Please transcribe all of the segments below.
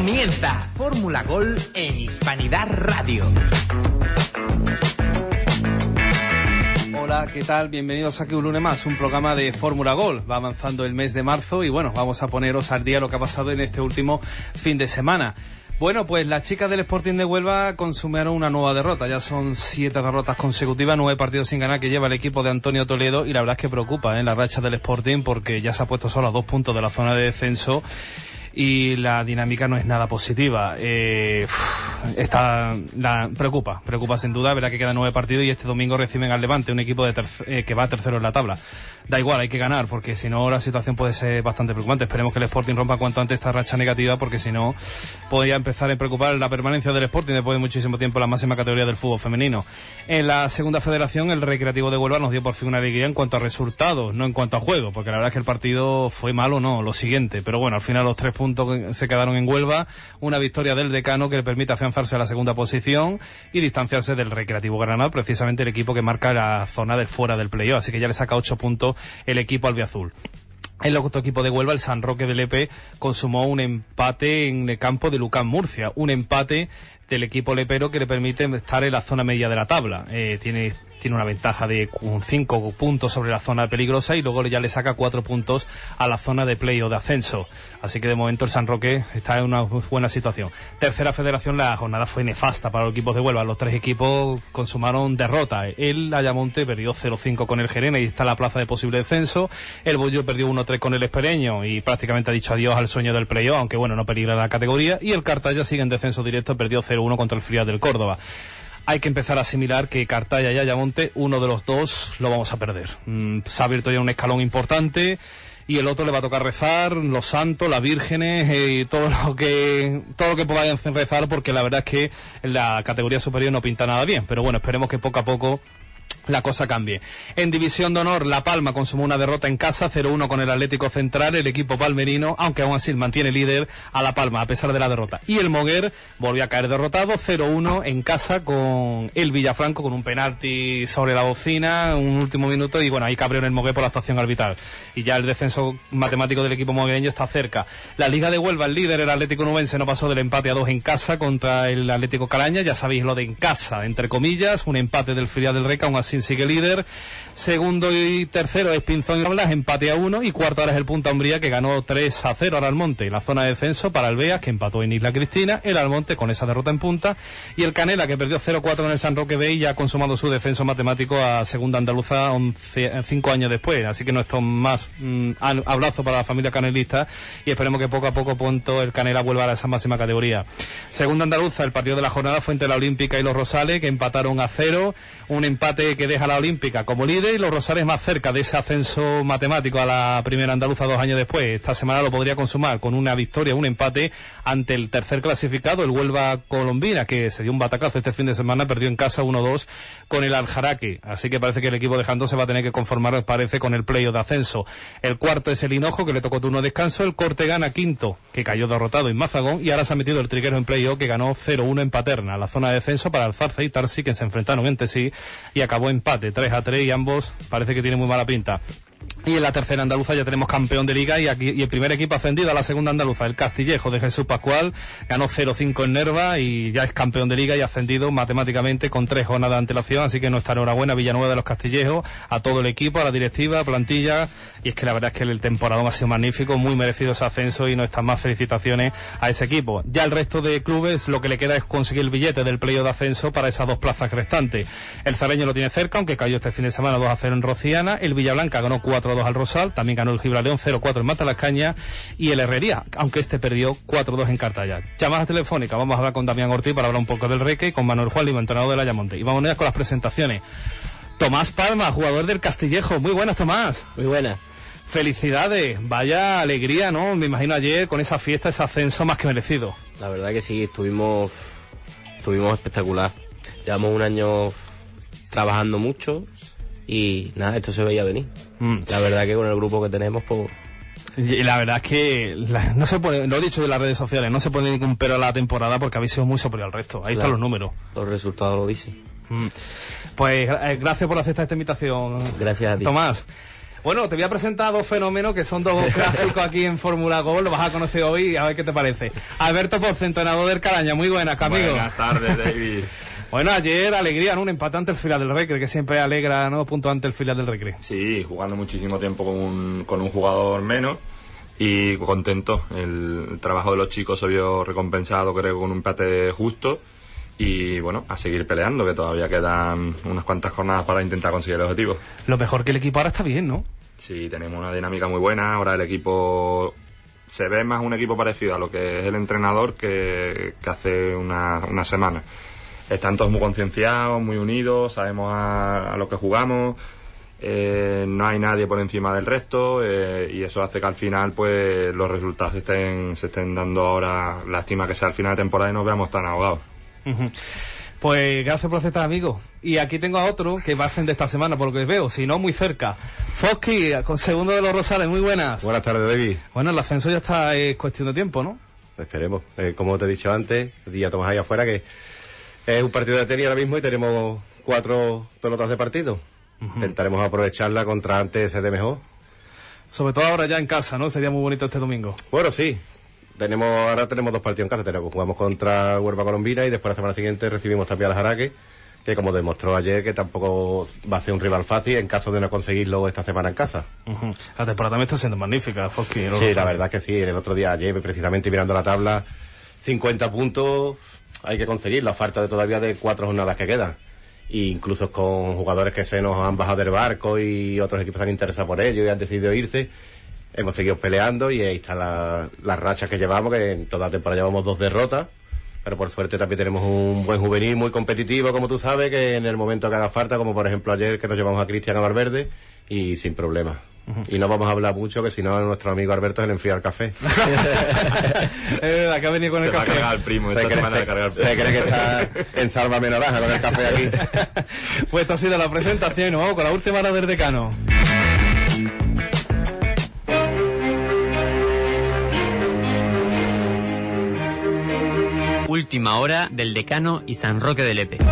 Comienza Fórmula Gol en Hispanidad Radio. Hola, ¿qué tal? Bienvenidos aquí un lunes más, un programa de Fórmula Gol. Va avanzando el mes de marzo y bueno, vamos a poneros al día lo que ha pasado en este último fin de semana. Bueno, pues las chicas del Sporting de Huelva consumieron una nueva derrota. Ya son 7 derrotas consecutivas, 9 partidos sin ganar que lleva el equipo de Antonio Toledo, y la verdad es que preocupa la racha del Sporting, porque ya se ha puesto solo a 2 puntos de la zona de descenso y la dinámica no es nada positiva. Preocupa sin duda. Verá que quedan 9 partidos y este domingo reciben al Levante, un equipo que va tercero en la tabla. Da igual, hay que ganar, porque si no la situación puede ser bastante preocupante. Esperemos que el Sporting rompa cuanto antes esta racha negativa, porque si no podría empezar a preocupar la permanencia del Sporting después de muchísimo tiempo en la máxima categoría del fútbol femenino. En la segunda federación, el Recreativo de Huelva nos dio por fin una alegría en cuanto a resultados, no en cuanto a juego, porque la verdad es que el partido fue malo, no, lo siguiente, pero bueno, al final los 3 puntos se quedaron en Huelva, una victoria del Decano que le permite afianzarse a la segunda posición y distanciarse del Recreativo Granada, precisamente el equipo que marca la zona del fuera del playoff, así que ya le saca 8 puntos el equipo albiazul. El otro equipo de Huelva, el San Roque del Lepe, consumó un empate en el campo de Lucán Murcia, un empate del equipo lepero que le permite estar en la zona media de la tabla. Tiene una ventaja de 5 puntos sobre la zona peligrosa y luego ya le saca 4 puntos a la zona de play o de ascenso. Así que de momento el San Roque está en una buena situación. Tercera federación, la jornada fue nefasta para los equipos de Huelva. Los 3 equipos consumaron derrota. El Ayamonte perdió 0-5 con el Gerena y está en la plaza de posible descenso. El Bollo perdió 1-3 con el Espereño y prácticamente ha dicho adiós al sueño del play-off, aunque bueno, no peligra la categoría. Y el Cartaya sigue en descenso directo, perdió 0-1 contra el Filial del Córdoba. Hay que empezar a asimilar que Cartaya y Ayamonte, uno de los dos lo vamos a perder. Se ha abierto ya un escalón importante y el otro le va a tocar rezar, los santos, las vírgenes y todo lo que puedan rezar, porque la verdad es que en la categoría superior no pinta nada bien. Pero bueno, esperemos que poco a poco la cosa cambie. En División de Honor, La Palma consumó una derrota en casa, 0-1 con el Atlético Central, el equipo palmerino, aunque aún así mantiene líder a La Palma a pesar de la derrota. Y el Moguer volvió a caer derrotado, 0-1 en casa con el Villafranco, con un penalti sobre la bocina, un último minuto, y bueno, ahí cabreó en el Moguer por la actuación arbitral. Y ya el descenso matemático del equipo moguereño está cerca. La Liga de Huelva, el líder, el Atlético Nubense, no pasó del empate a 2 en casa contra el Atlético Calaña. Ya sabéis lo de en casa, entre comillas, un empate del Filial del Reca, aún así sigue líder. Segundo y tercero es Pinzón y Blas, empate a 1, y cuarto ahora es el Punta Umbría, que ganó 3-0 al Almonte en la zona de descenso. Para el Beas, que empató en Isla Cristina, el Almonte con esa derrota en Punta, y el Canela, que perdió 0-4 con el San Roque B y ya ha consumado su descenso matemático a segunda andaluza 5 años después. Así que nuestro más abrazo para la familia canelista y esperemos que poco a poco pronto el Canela vuelva a esa máxima categoría. Segunda andaluza, el partido de la jornada fue entre la Olímpica y los Rosales, que empataron a 0, un empate que deja a la Olímpica como líder y los Rosales más cerca de ese ascenso matemático a la primera andaluza 2 años después. Esta semana lo podría consumar con una victoria, un empate ante el tercer clasificado, el Huelva Colombina, que se dio un batacazo este fin de semana, perdió en casa 1-2 con el Aljaraque. Así que parece que el equipo de Jandón se va a tener que conformar, parece, con el playoff de ascenso. El cuarto es el Hinojo, que le tocó turno de descanso. El Cortegana, quinto, que cayó derrotado en Mazagón, y ahora se ha metido el Triguero en playoff, que ganó 0-1 en Paterna, la zona de descenso para Alfarza y Tarsi, que se enfrentaron entre sí y acabó empate 3-3, y ambos parece que tienen muy mala pinta. Y en la tercera andaluza ya tenemos campeón de liga y el primer equipo ascendido a la segunda andaluza, el Castillejo de Jesús Pascual, ganó 0-5 en Nerva y ya es campeón de liga y ascendido matemáticamente con 3 jornadas de antelación. Así que nuestra enhorabuena a Villanueva de los Castillejos, a todo el equipo, a la directiva, plantilla, y es que la verdad es que el temporadón ha sido magnífico, muy merecido ese ascenso y nuestras más felicitaciones a ese equipo. Ya el resto de clubes lo que le queda es conseguir el billete del playoff de ascenso para esas 2 plazas restantes. El Cerreño lo tiene cerca, aunque cayó este fin de semana 2-0 en Rociana. El Villablanca ganó 4-2 al Rosal, también ganó el Gibraleón 0-4 en Matalascaña, y el Herrería, aunque este perdió 4-2 en Cartaya. Llamadas telefónicas, vamos a hablar con Damián Ortiz para hablar un poco del Reque y con Manuel Juan Lima, entrenador del Ayamonte. Y vamos a ir con las presentaciones. Tomás Palma, jugador del Castillejo. Muy buenas, Tomás. Muy buenas. Felicidades, vaya alegría, ¿no? Me imagino ayer con esa fiesta, ese ascenso más que merecido. La verdad que sí, estuvimos espectacular. Llevamos un año trabajando mucho y nada, esto se veía venir. La verdad que con el grupo que tenemos, pues... Y la verdad es que no se puede, lo he dicho de las redes sociales, no se pone ningún pero a la temporada porque habéis sido muy superior al resto. Ahí están los números. Los resultados lo dicen. Pues gracias por aceptar esta invitación. Gracias a ti. Tomás. Bueno, te voy a presentar dos fenómenos que son dos clásicos aquí en Fórmula Gol, lo vas a conocer hoy, a ver qué te parece. Alberto Ponce, entrenador del Caraña, muy buenas, amigo. Buenas tardes, David. Bueno, ayer alegría, ¿no? Un empate ante el filial del Recre, que siempre alegra, ¿no? Punto ante el filial del Recre. Sí, jugando muchísimo tiempo con un jugador menos y contento. El trabajo de los chicos se vio recompensado, creo, con un empate justo. Y bueno, a seguir peleando, que todavía quedan unas cuantas jornadas para intentar conseguir el objetivo. Lo mejor que el equipo ahora está bien, ¿no? Sí, tenemos una dinámica muy buena. Ahora el equipo se ve más un equipo parecido a lo que es el entrenador que hace una semana. Están todos muy concienciados, muy unidos, sabemos a lo que jugamos, no hay nadie por encima del resto, y eso hace que al final pues los resultados se estén dando ahora. Lástima que sea al final de temporada y nos veamos tan ahogados. Uh-huh. Pues gracias por estar, amigo. Y aquí tengo a otro que va a ascender esta semana, por lo que veo, si no muy cerca. Fosky, con segundo de los Rosales, muy buenas. Buenas tardes, David. Bueno, el ascenso ya está, es cuestión de tiempo, ¿no? Esperemos. Como te he dicho antes, ya tomas ahí afuera que es un partido de tenis ahora mismo y tenemos 4 pelotas de partido. Uh-huh. Intentaremos aprovecharla contra antes de mejor. Sobre todo ahora ya en casa, ¿no? Sería muy bonito este domingo. Bueno, sí. Ahora tenemos 2 partidos en casa. Jugamos contra Huelva Colombina y después la semana siguiente recibimos también al Jaraque, que como demostró ayer que tampoco va a ser un rival fácil en caso de no conseguirlo esta semana en casa. Uh-huh. La temporada también está siendo magnífica, Fosky. Sí, la verdad que sí. El otro día ayer, precisamente mirando la tabla, 50 puntos hay que conseguirlo, a falta de todavía de 4 jornadas que quedan. E incluso con jugadores que se nos han bajado del barco y otros equipos se han interesado por ellos y han decidido irse, hemos seguido peleando y ahí está la racha que llevamos, que en toda la temporada llevamos 2 derrotas, pero por suerte también tenemos un buen juvenil muy competitivo, como tú sabes, que en el momento que haga falta, como por ejemplo ayer que nos llevamos a Cristian a Valverde, y sin problema. Uh-huh. Y no vamos a hablar mucho, que si no a nuestro amigo Alberto se le enfría el café. Que ha venido con el café. Se va a cargar el primo, esta semana de cargar el primo. Se cree que está en Sálvame Naranja con el café aquí. Pues esta ha sido la presentación y nos vamos con la última hora del decano. Última hora del Decano y San Roque de Lepe.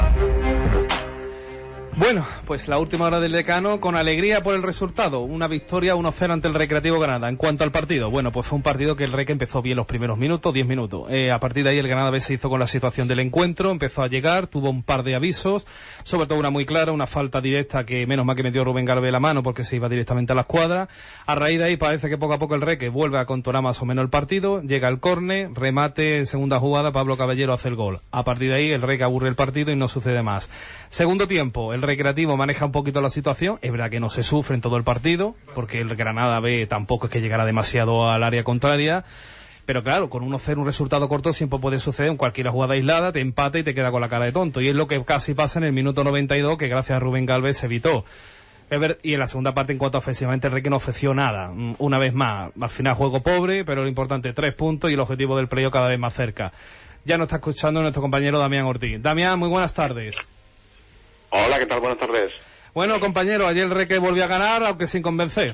Bueno, pues la última hora del Decano, con alegría por el resultado, una victoria 1-0 ante el Recreativo Granada. En cuanto al partido, bueno, pues fue un partido que el Rec empezó bien los primeros minutos, 10 minutos. A partir de ahí el Granada B se hizo con la situación del encuentro, empezó a llegar, tuvo un par de avisos, sobre todo una muy clara, una falta directa que menos mal que metió Rubén Garbe la mano porque se iba directamente a la escuadra. A raíz de ahí parece que poco a poco el Rec vuelve a controlar más o menos el partido, llega el córner, remate en segunda jugada, Pablo Caballero hace el gol. A partir de ahí el Rec aburre el partido y no sucede más. Segundo tiempo, el Recreativo maneja un poquito la situación, es verdad que no se sufre en todo el partido, porque el Granada B tampoco es que llegara demasiado al área contraria, pero claro, con 1-0 un resultado corto siempre puede suceder en cualquier jugada aislada, te empata y te queda con la cara de tonto, y es lo que casi pasa en el minuto 92, que gracias a Rubén Galvez se evitó. Y en la segunda parte, en cuanto ofensivamente, el Reque no ofreció nada. Una vez más, al final juego pobre, pero lo importante, 3 puntos y el objetivo del playoff cada vez más cerca. Ya nos está escuchando nuestro compañero Damián Ortiz. Damián, muy buenas tardes. Hola, ¿qué tal? Buenas tardes. Bueno, compañero, ayer el Reque volvió a ganar, aunque sin convencer.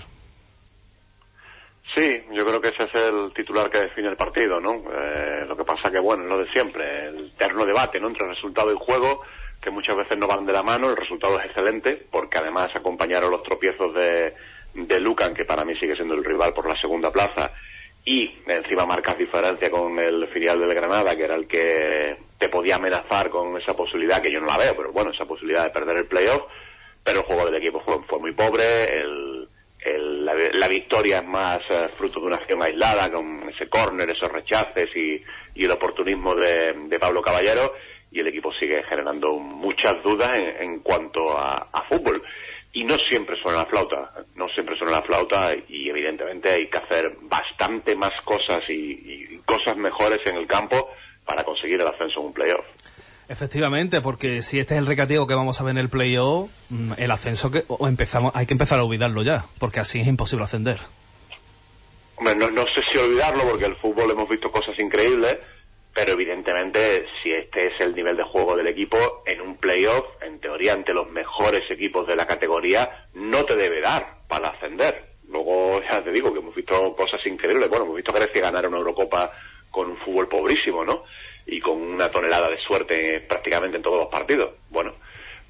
Sí, yo creo que ese es el titular que define el partido, ¿no? Lo que pasa que, bueno, es lo de siempre, el eterno debate, ¿no?, entre resultado y juego, que muchas veces no van de la mano. El resultado es excelente, porque además acompañaron los tropiezos de Lucan, que para mí sigue siendo el rival por la segunda plaza, y encima marcas diferencia con el filial del Granada, que era el que te podía amenazar con esa posibilidad, que yo no la veo, pero bueno, esa posibilidad de perder el playoff. Pero el juego del equipo fue muy pobre, la victoria es más fruto de una acción aislada, con ese córner, esos rechaces y el oportunismo de Pablo Caballero, y el equipo sigue generando muchas dudas en cuanto a fútbol. Y no siempre suena la flauta, y evidentemente hay que hacer bastante más cosas y cosas mejores en el campo para conseguir el ascenso en un playoff. Efectivamente, porque si este es el Recreativo que vamos a ver en el playoff, el ascenso hay que empezar a olvidarlo ya, porque así es imposible ascender. Hombre, no sé si olvidarlo, porque el fútbol hemos visto cosas increíbles, pero evidentemente si este es el nivel de juego del equipo, en un playoff, en teoría ante los mejores equipos de la categoría, no te debe dar para ascender. Luego ya te digo que hemos visto cosas increíbles. Bueno, hemos visto a Grecia ganar una Eurocopa con un fútbol pobrísimo, ¿no?, y con una tonelada de suerte prácticamente en todos los partidos. Bueno,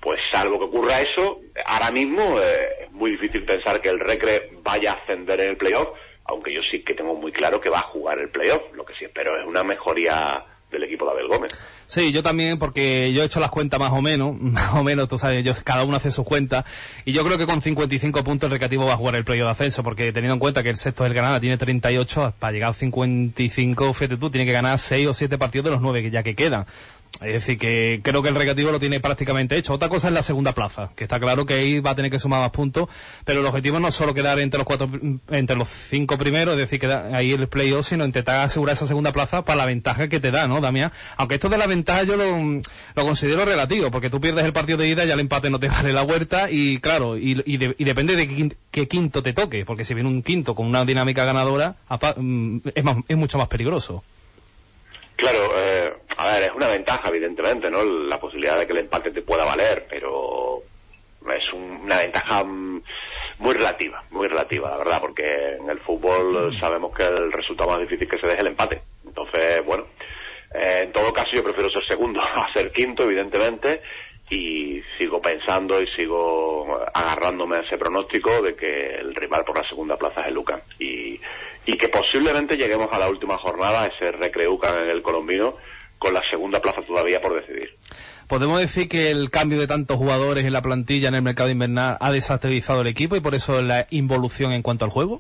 Pues salvo que ocurra eso, ahora mismo es muy difícil pensar que el Recre vaya a ascender en el playoff, aunque yo sí que tengo muy claro que va a jugar el playoff. Lo que sí espero es una mejoría del equipo de Abel Gómez. Sí, yo también, porque yo he hecho las cuentas más o menos, tú sabes, cada uno hace sus cuentas, y yo creo que con 55 puntos el Recreativo va a jugar el playoff de ascenso, porque teniendo en cuenta que el sexto del Granada tiene 38, para llegar a 55, fíjate tú, tiene que ganar 6 o 7 partidos de los 9 que ya que quedan. Es decir, que creo que el Recreativo lo tiene prácticamente hecho. Otra cosa es la segunda plaza, que está claro que ahí va a tener que sumar más puntos, pero el objetivo no es solo quedar entre los 5 primeros, es decir, quedar ahí el playoff, sino intentar asegurar esa segunda plaza para la ventaja que te da, ¿no, Damián? Aunque esto de la ventaja yo lo considero relativo, porque tú pierdes el partido de ida, ya el empate no te vale la vuelta, y claro, y depende de qué quinto te toque, porque si viene un quinto con una dinámica ganadora, es mucho más peligroso. Claro, a ver, es una ventaja, evidentemente, ¿no? La posibilidad de que el empate te pueda valer, pero es una ventaja muy relativa, la verdad, porque en el fútbol sabemos que el resultado más difícil que se dé es el empate. Entonces, bueno, en todo caso yo prefiero ser segundo a ser quinto, evidentemente, y sigo pensando y sigo agarrándome a ese pronóstico de que el rival por la segunda plaza es el UCAM, y que posiblemente lleguemos a la última jornada, a ese Recre UCAM en el Colombino, con la segunda plaza todavía por decidir. ¿Podemos decir que el cambio de tantos jugadores en la plantilla en el mercado invernal ha desestabilizado el equipo y por eso la involución en cuanto al juego?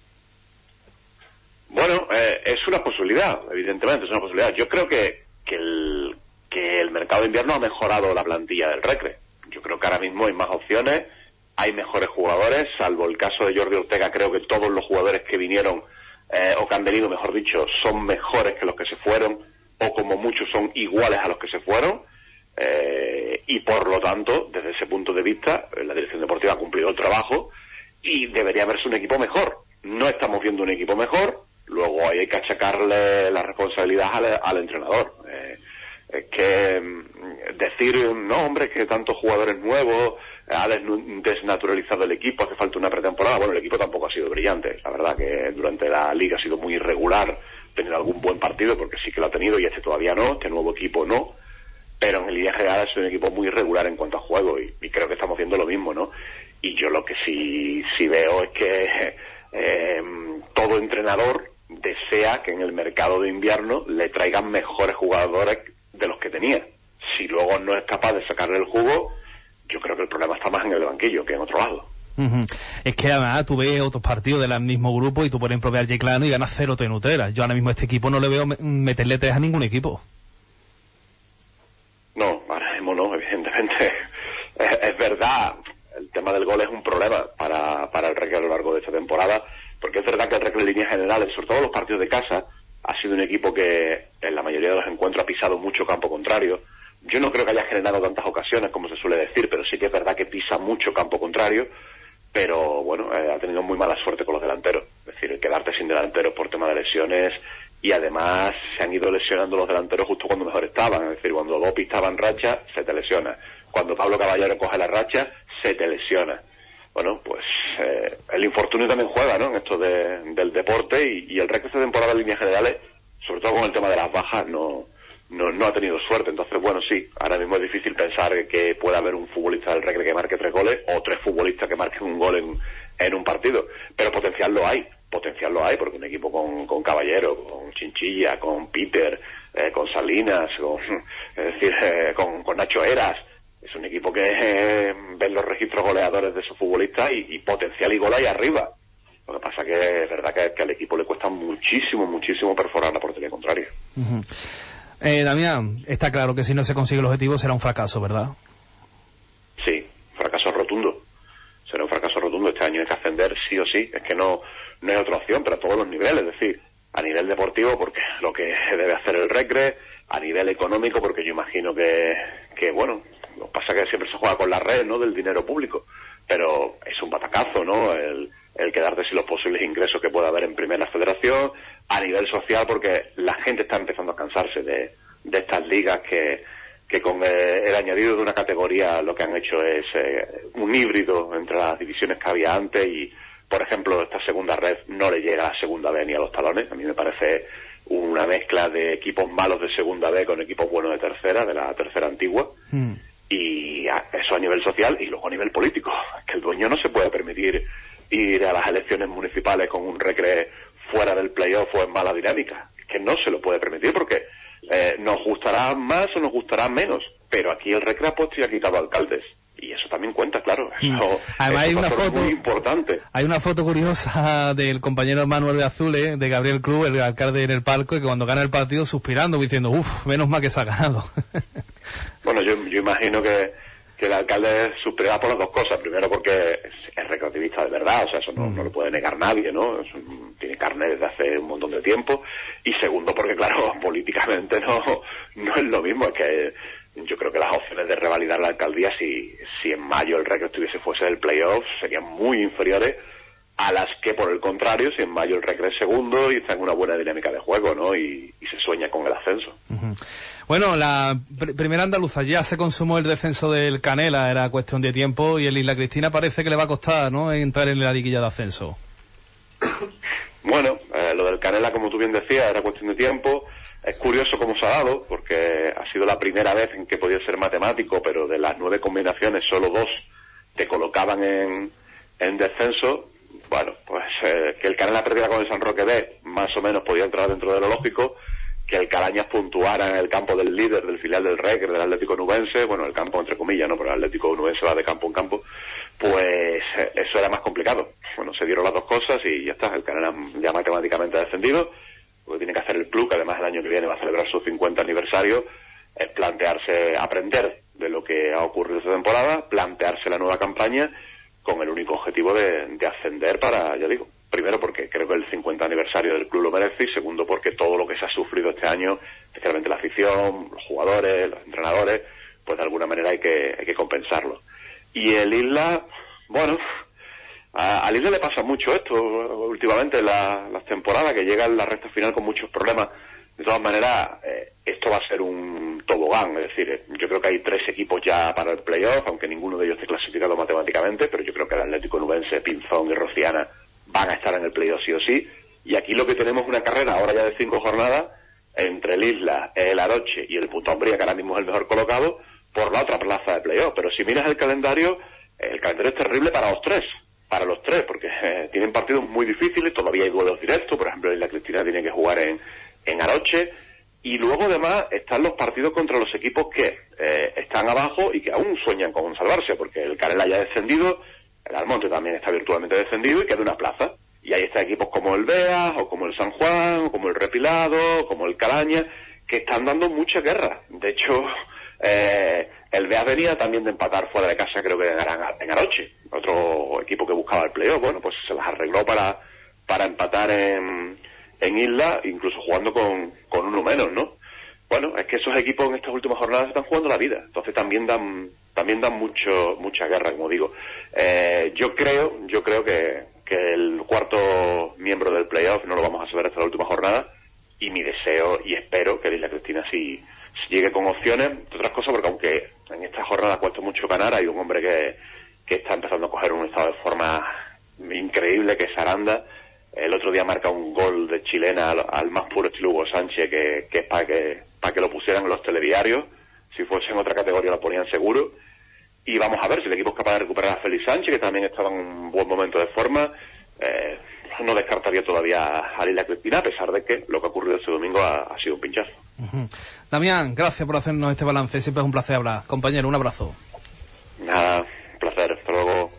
Bueno, es una posibilidad, evidentemente, es una posibilidad. Yo creo que el mercado de invierno ha mejorado la plantilla del Recre. Yo creo que ahora mismo hay más opciones, hay mejores jugadores, salvo el caso de Jordi Ortega. Creo que todos los jugadores que vinieron, o que han venido, mejor dicho, son mejores que los que se fueron, o como muchos son iguales a los que se fueron, y por lo tanto, desde ese punto de vista, la dirección deportiva ha cumplido el trabajo y debería verse un equipo mejor. No estamos viendo un equipo mejor, luego hay que achacarle la responsabilidad al entrenador. Es que decir, no, hombre, es que tantos jugadores nuevos, ha desnaturalizado el equipo, hace falta una pretemporada. Bueno, el equipo tampoco ha sido brillante, la verdad que durante la liga ha sido muy irregular, tener algún buen partido, porque sí que lo ha tenido, y este todavía no, este nuevo equipo no, pero en línea general es un equipo muy irregular en cuanto a juego, y creo que estamos viendo lo mismo, ¿no? Y yo lo que sí veo es que todo entrenador desea que en el mercado de invierno le traigan mejores jugadores de los que tenía. Si luego no es capaz de sacarle el jugo, yo creo que el problema está más en el banquillo que en otro lado. Es que además tú ves otros partidos del mismo grupo y tú, por ejemplo, ves al Yeclano y ganas 0 en Utrera. Yo ahora mismo a este equipo no le veo meterle 3 a ningún equipo. No, ahora mismo no, evidentemente. Es verdad, el tema del gol es un problema para el Recre a lo largo de esta temporada, porque es verdad que el Recre en líneas generales, sobre todo los partidos de casa, ha sido un equipo que en la mayoría de los encuentros ha pisado mucho campo contrario. Yo no creo que haya generado tantas ocasiones como se suele decir, pero sí que es verdad que pisa mucho campo contrario. Pero bueno, ha tenido muy mala suerte con los delanteros. Es decir, el quedarte sin delanteros por tema de lesiones, y además se han ido lesionando los delanteros justo cuando mejor estaban. Es decir, cuando Dopi estaba en racha, se te lesiona. Cuando Pablo Caballero coge la racha, se te lesiona. Bueno, pues el infortunio también juega, ¿no?, en esto del deporte, y el Recre esta temporada en líneas generales, sobre todo con el tema de las bajas, no ha tenido suerte. Entonces, bueno, sí, ahora mismo es difícil pensar que pueda haber un futbolista del Recre que marque 3 goles o 3 futbolistas que marquen un gol en un partido, pero potencial lo hay, porque un equipo con Caballero, con Chinchilla, con Peter, con Salinas, con Nacho Eras, es un equipo que ven los registros goleadores de esos futbolistas y potencial y gol ahí arriba. Lo que pasa que es verdad que al equipo le cuesta muchísimo perforar la portería contraria. Damián, está claro que si no se consigue el objetivo será un fracaso, ¿verdad? Sí, fracaso rotundo. Será un fracaso rotundo. Este año hay que ascender sí o sí. Es que no hay otra opción, pero a todos los niveles. Es decir, a nivel deportivo, porque es lo que debe hacer el Recre; a nivel económico, porque yo imagino que bueno, lo que pasa es que siempre se juega con la red, ¿no?, del dinero público, pero es un batacazo, ¿no?, el quedarte sin los posibles ingresos que pueda haber en Primera Federación. A nivel social, porque la gente está empezando a cansarse de estas ligas que con el añadido de una categoría lo que han hecho es un híbrido entre las divisiones que había antes, y por ejemplo esta segunda red no le llega a segunda B ni a los talones. A mí me parece una mezcla de equipos malos de segunda B con equipos buenos de tercera, de la tercera antigua. Y eso a nivel social y luego a nivel político. Es que el dueño no se puede permitir ir a las elecciones municipales con un Recre fuera del playoff o en mala dinámica. Es que no se lo puede permitir porque nos gustará más o nos gustará menos, pero aquí el Recre ha puesto y ha quitado alcaldes. Y eso también cuenta, claro. Además hay una foto muy importante. Hay una foto curiosa del compañero Manuel de Azules, de Gabriel Cruz, el alcalde en el palco, y que cuando gana el partido suspirando, diciendo, uff, menos mal que se ha ganado. Bueno, yo imagino que el alcalde suspirará por las dos cosas. Primero porque es recreativista de verdad, o sea, eso no lo puede negar nadie, ¿no? Tiene carnet desde hace un montón de tiempo. Y segundo porque, claro, políticamente no es lo mismo, es que yo creo que las opciones de revalidar la alcaldía, si en mayo el Recre fuese del playoff, serían muy inferiores a las que, por el contrario, si en mayo el Recre es segundo y está en una buena dinámica de juego, ¿no? Y se sueña con el ascenso. Uh-huh. Bueno, la primera andaluza ya se consumó el descenso del Canela, era cuestión de tiempo, y el Isla Cristina parece que le va a costar, ¿no?, entrar en la liguilla de ascenso. Bueno, lo del Canela, como tú bien decías, era cuestión de tiempo. Es curioso cómo se ha dado, porque ha sido la primera vez en que podía ser matemático, pero de las 9 combinaciones solo 2 te colocaban en descenso. Bueno, pues que el Canela perdiera con el San Roque B, más o menos podía entrar dentro de lo lógico. Que el Calañas puntuara en el campo del líder, del filial del Recre, del Atlético Nubense, bueno, el campo entre comillas, ¿no?, pero el Atlético Nubense va de campo en campo, pues eso era más complicado. Bueno, se dieron las dos cosas y ya está, el Canela ya matemáticamente ha descendido. Lo que tiene que hacer el club, que además el año que viene va a celebrar su 50 aniversario, es plantearse, aprender de lo que ha ocurrido esta temporada, plantearse la nueva campaña con el único objetivo de ascender para, ya digo, primero porque creo que el 50 aniversario del club lo merece, y segundo porque todo lo que se ha sufrido este año, especialmente la afición, los jugadores, los entrenadores, pues de alguna manera hay que compensarlo. Y el Isla, bueno, al Isla le pasa mucho esto últimamente, las temporadas, que llega en la recta final con muchos problemas. De todas maneras, esto va a ser un tobogán, es decir, yo creo que hay 3 equipos ya para el playoff, aunque ninguno de ellos esté clasificado matemáticamente, pero yo creo que el Atlético Nubense, Pinzón y Rociana van a estar en el playoff sí o sí. Y aquí lo que tenemos es una carrera ahora ya de 5 jornadas entre el Isla, el Aroche y el Punta Umbría, que ahora mismo es el mejor colocado, por la otra plaza de playoff. Pero si miras el calendario es terrible para los tres, porque tienen partidos muy difíciles, todavía hay duelos directos, por ejemplo, la Cristina tiene que jugar en Aroche, y luego además están los partidos contra los equipos que están abajo y que aún sueñan con salvarse, porque el Canela ya ha descendido, el Almonte también está virtualmente descendido y queda una plaza. Y ahí están equipos como el Beas, o como el San Juan, o como el Repilado, o como el Calaña, que están dando mucha guerra. De hecho, el Beas venía también de empatar fuera de casa, creo que en Aroche, otro equipo que buscaba el playoff. Bueno, pues se las arregló para empatar en Isla, incluso jugando con uno menos, ¿no? Bueno, es que esos equipos en estas últimas jornadas están jugando la vida, entonces también dan mucha guerra, como digo. Yo creo que el cuarto miembro del playoff no lo vamos a saber hasta la última jornada, y mi deseo y espero que el Isla Cristina sí llegue con opciones, entre otras cosas porque aunque en esta jornada cuesta mucho ganar, hay un hombre que está empezando a coger un estado de forma increíble, que es Aranda. El otro día marca un gol de chilena al más puro estilo Hugo Sánchez, que es para que lo pusieran en los telediarios. Si fuese en otra categoría lo ponían seguro. Y vamos a ver si el equipo es capaz de recuperar a Félix Sánchez, que también estaba en un buen momento de forma. No descartaría todavía a Isla Cristina, a pesar de que lo que ha ocurrido este domingo ha sido un pinchazo. Uh-huh. Damián, gracias por hacernos este balance. Siempre es un placer hablar. Compañero, un abrazo. Nada, un placer. Hasta luego.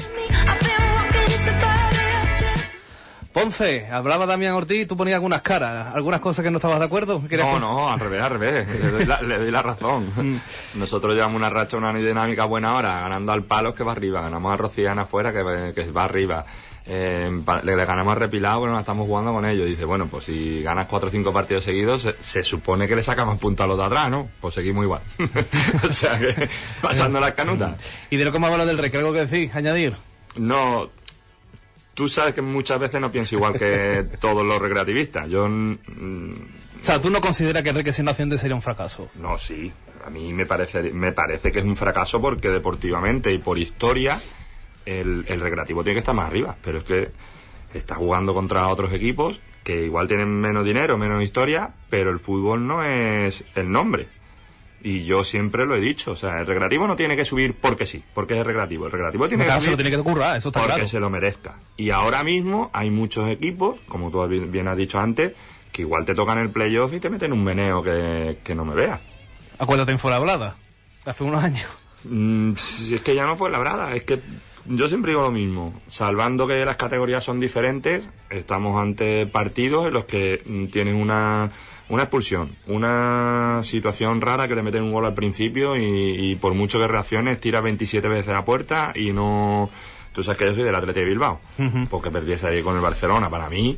Ponce, hablaba Damián Ortiz, tú ponías algunas caras, algunas cosas que no estabas de acuerdo. No, al revés, le doy la razón. Nosotros llevamos una racha, una dinámica buena ahora, ganando al Palos, que va arriba, ganamos a Rociana afuera, que va arriba, le ganamos a Repilado, pero no estamos jugando con ellos. Dice, bueno, pues si ganas 4 o 5 partidos seguidos, se supone que le sacamos puntos a los de atrás, ¿no? Pues seguimos igual. O sea que, pasando las canutas. ¿Y de lo que hemos hablado del Recre, algo que decir, añadir? No. Tú sabes que muchas veces no pienso igual que todos los recreativistas. O sea, ¿tú no consideras que el Recre siendo asciende sería un fracaso? No, sí. A mí me parece que es un fracaso porque deportivamente y por historia el recreativo tiene que estar más arriba. Pero es que está jugando contra otros equipos que igual tienen menos dinero, menos historia, pero el fútbol no es el nombre. Y yo siempre lo he dicho, o sea, el Recreativo no tiene que subir porque sí, porque es el Recreativo. El Recreativo tiene que subir, se lo tiene que currar, eso está porque claro, se lo merezca. Y ahora mismo hay muchos equipos, como tú bien has dicho antes, que igual te tocan el playoff y te meten un meneo que no me veas. Acuérdate en Fuenlabrada, hace unos años. Si es que ya no fue Fuenlabrada, es que yo siempre digo lo mismo, salvando que las categorías son diferentes, estamos ante partidos en los que tienen una expulsión, una situación rara que te meten un gol al principio y por mucho que reacciones tiras 27 veces a puerta y no... Tú sabes que yo soy del Athletic de Bilbao, porque perdiese ahí con el Barcelona. Para mí,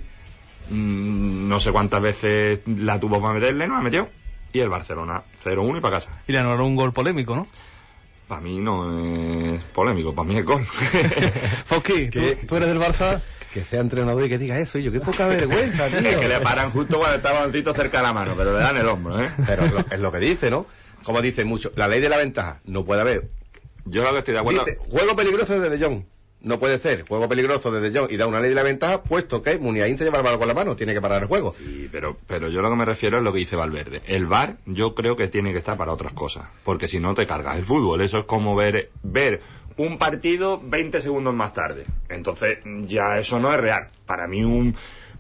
no sé cuántas veces la tuvo para meterle, no la metió. Y el Barcelona 0-1 y para casa. Y le anularon un gol polémico, ¿no? Para mí no es polémico, para mí es gol. Fosqui, ¿tú eres del Barça? Que sea entrenador y que diga eso, yo qué poca vergüenza, tío. Es que le paran justo cuando está Baloncito cerca de la mano, pero le dan el hombro, ¿eh? Pero es lo que dice, ¿no? Como dice mucho, la ley de la ventaja, no puede haber. Yo lo que estoy de acuerdo... Dice, juego peligroso de De Jong. No puede ser juego peligroso de De Jong y da una ley de la ventaja, puesto que Muniain se lleva el balón con la mano, tiene que parar el juego. Sí, pero yo lo que me refiero es lo que dice Valverde. El VAR yo creo que tiene que estar para otras cosas, porque si no te cargas el fútbol. Eso es como ver un partido 20 segundos más tarde. Entonces ya eso no es real. Para mí un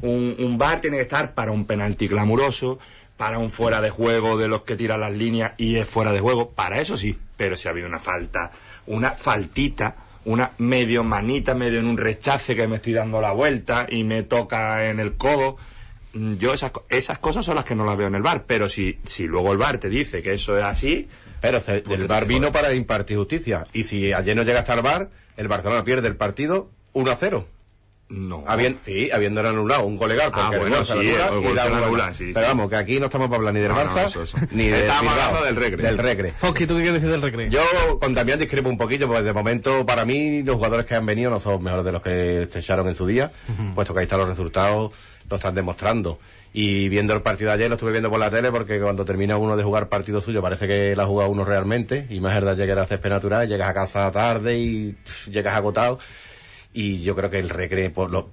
VAR tiene que estar para un penalti glamuroso, para un fuera de juego de los que tiran las líneas y es fuera de juego, para eso sí. Pero si ha habido una falta, una faltita, una medio manita, medio en un rechace que me estoy dando la vuelta y me toca en el codo, yo esas cosas son las que no las veo en el VAR. Pero si luego el VAR te dice que eso es así... Pero el VAR vino para impartir justicia, y si ayer no llega hasta el VAR, el Barcelona pierde el partido 1-0. No. Habiendo anulado un gol legal, porque bueno, sí, el gol se anula, sí. Pero vamos, que aquí no estamos para hablar ni del Barça, eso. ni del Estamos Bilbao, hablando del Recre. Fosqui, ¿tú qué quieres decir del Recre? Yo con Damián discrepo un poquillo, porque de momento para mí los jugadores que han venido no son mejores de los que se echaron en su día, puesto que ahí están los resultados, lo están demostrando. Y viendo el partido de ayer, lo estuve viendo por la tele, porque cuando termina uno de jugar partido suyo parece que la ha jugado uno realmente, y más el de ayer que era césped natural, llegas a casa tarde y llegas agotado. Y yo creo que el Recre,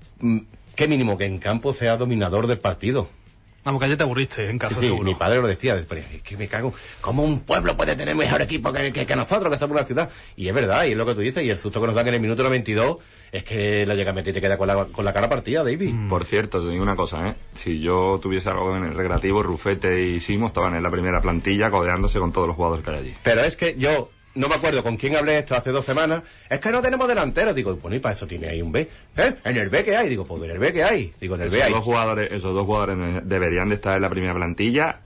qué mínimo que en campo sea dominador del partido. Vamos, que ayer te aburriste en casa, sí, seguro. Mi padre lo decía, pero es que me cago, ¿cómo un pueblo puede tener mejor equipo que nosotros, que estamos en una ciudad? Y es verdad, y es lo que tú dices, y el susto que nos dan en el minuto 92 es que la llega a meter y te queda con la cara partida, David. Por cierto, te digo una cosa, si yo tuviese algo en el Recreativo, Rufete y Simo estaban en la primera plantilla codeándose con todos los jugadores que hay allí. Pero es que yo no me acuerdo con quién hablé esto hace 2 semanas, es que no tenemos delantero. Digo, bueno, y para eso tiene ahí un B. ¿En el B qué hay? Digo, pues en el B qué hay. Digo, en el B hay. Esos dos jugadores deberían de estar en la primera plantilla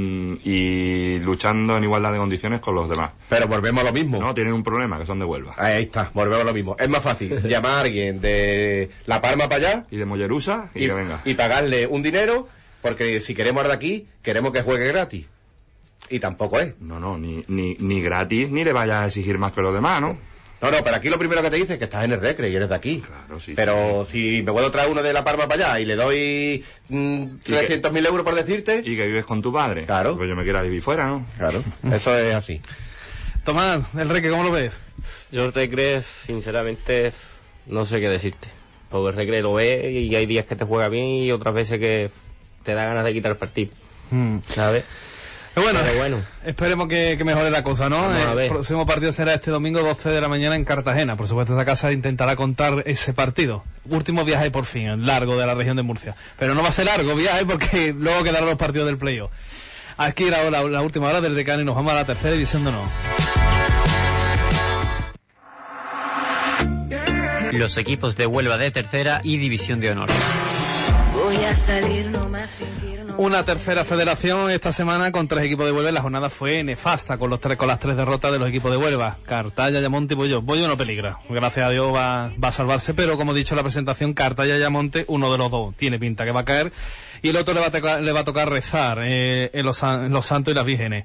y luchando en igualdad de condiciones con los demás. Pero volvemos a lo mismo. No, tienen un problema, que son de Huelva. Ahí está, volvemos a lo mismo. Es más fácil llamar a alguien de La Palma para allá. Y de Mollerusa y que venga. Y pagarle un dinero, porque si queremos de aquí, queremos que juegue gratis. Y tampoco es. No, ni gratis, ni le vayas a exigir más que los demás, ¿no? No, pero aquí lo primero que te dice es que estás en el Recre y eres de aquí. Claro, sí. Pero si me puedo traer uno de La Palma para allá y le doy 300.000 euros por decirte... Y que vives con tu padre. Claro. Pues yo me quiera vivir fuera, ¿no? Claro, eso es así. Tomás, el Recre, ¿cómo lo ves? Yo el Recre, sinceramente, no sé qué decirte. Porque el Recre lo ve y hay días que te juega bien y otras veces que te da ganas de quitar el partido. ¿Sabes? Pero Pero bueno, esperemos que mejore la cosa, ¿no? El próximo partido será este domingo 12 de la mañana en Cartagena. Por supuesto, esta casa intentará contar ese partido. Último viaje por fin, largo, de la región de Murcia. Pero no va a ser largo viaje porque luego quedarán los partidos del playoff. Aquí la última hora del Decano y nos vamos a la tercera división de honor. Los equipos de Huelva de tercera y división de honor. Voy a salir nomás fingir. Una tercera federación esta semana con 3 equipos de Huelva. La jornada fue nefasta con las 3 derrotas de los equipos de Huelva. Cartaya, Ayamonte y Bollo. Bollo no peligra. Gracias a Dios va a salvarse, pero como he dicho en la presentación, Cartaya y Ayamonte, uno de los dos tiene pinta que va a caer y el otro le va a tocar rezar en los santos y las vírgenes.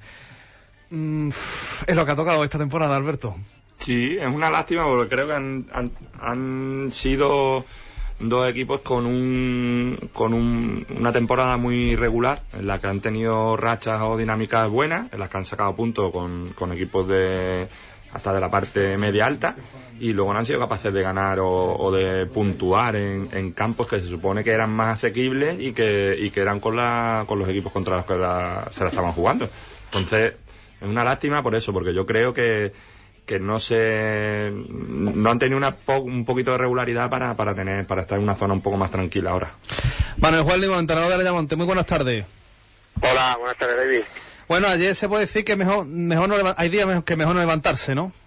Es lo que ha tocado esta temporada, Alberto. Sí, es una lástima porque creo que han sido 2 equipos con una temporada muy regular, en la que han tenido rachas o dinámicas buenas, en las que han sacado puntos con equipos hasta de la parte media alta, y luego no han sido capaces de ganar o de puntuar en campos que se supone que eran más asequibles y que eran con los equipos contra los que se la estaban jugando. Entonces Es una lástima por eso, porque yo creo que no han tenido un poquito de regularidad para estar en una zona un poco más tranquila ahora. Manuel Juan Limón, entrenador de Ayamonte, muy buenas tardes. Hola, buenas tardes, David. Bueno, ayer se puede decir que hay días que mejor no levantarse, ¿no?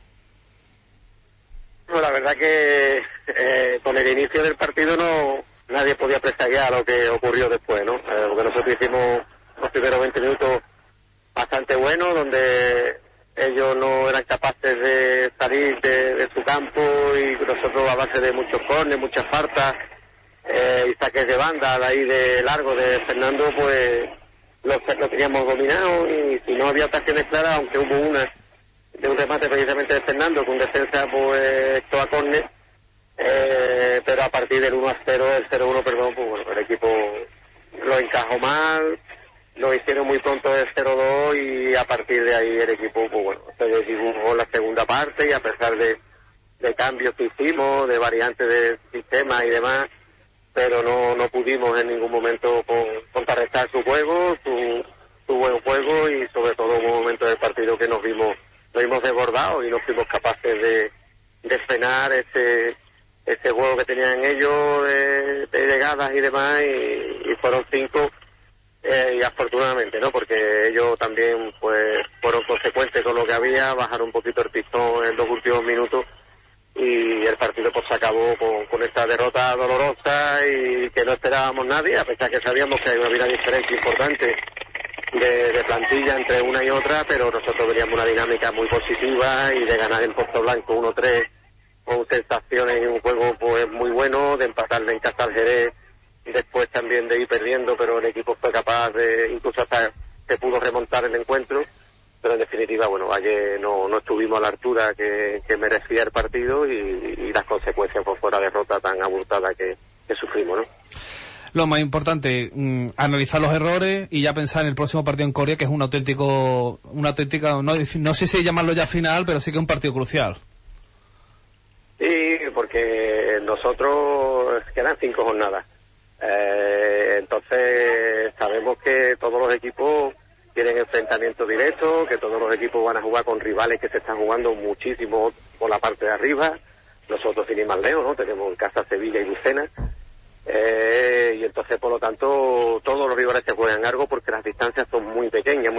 No, la verdad que con el inicio del partido nadie podía presagiar lo que ocurrió después, ¿no? Porque nosotros hicimos los primeros 20 minutos bastante buenos, donde ellos no eran capaces de salir de su campo, y nosotros a base de muchos corners, muchas faltas y saques de banda de ahí de largo de Fernando, pues lo teníamos dominado, y si no había ocasiones claras, aunque hubo una de un remate precisamente de Fernando con defensa pues toda córner, pero a partir del 1-0, el 0-1, perdón, pues bueno, el equipo lo encajó mal, lo hicieron muy pronto el 0-2, y a partir de ahí el equipo pues bueno, se desdibujó la segunda parte, y a pesar de cambios que hicimos, de variantes de sistema y demás, pero no pudimos en ningún momento contrarrestar su juego, su buen juego, y sobre todo hubo un momento del partido que nos vimos desbordados y no fuimos capaces de frenar ese juego que tenían ellos de llegadas y demás, y fueron 5, y afortunadamente, ¿no? Porque ellos también pues fueron consecuentes con lo que había, bajaron un poquito el pistón en los últimos minutos, y el partido pues se acabó con esta derrota dolorosa y que no esperábamos nadie, a pesar que sabíamos que había una diferencia importante de plantilla entre una y otra, pero nosotros veníamos una dinámica muy positiva, y de ganar en Puerto Blanco 1-3 con sensaciones y un juego pues muy bueno, de empatarle en casa al Jerez, y después también de ir perdiendo, pero el equipo fue capaz de, incluso hasta se pudo remontar el encuentro, pero en definitiva, bueno, ayer no estuvimos a la altura que merecía el partido, y las consecuencias pues fue la derrota tan abultada que sufrimos, ¿no? Lo más importante, analizar los errores y ya pensar en el próximo partido en Corea, que es una auténtica, no sé si llamarlo ya final, pero sí que es un partido crucial. Sí, porque nosotros quedan 5 jornadas. Entonces sabemos que todos los equipos tienen enfrentamientos directos, que todos los equipos van a jugar con rivales que se están jugando muchísimo por la parte de arriba. Nosotros, sin ir más lejos, ¿no? Tenemos en casa Sevilla y Lucena. Y entonces, por lo tanto, todos los rivales se juegan algo, porque las distancias son muy pequeñas.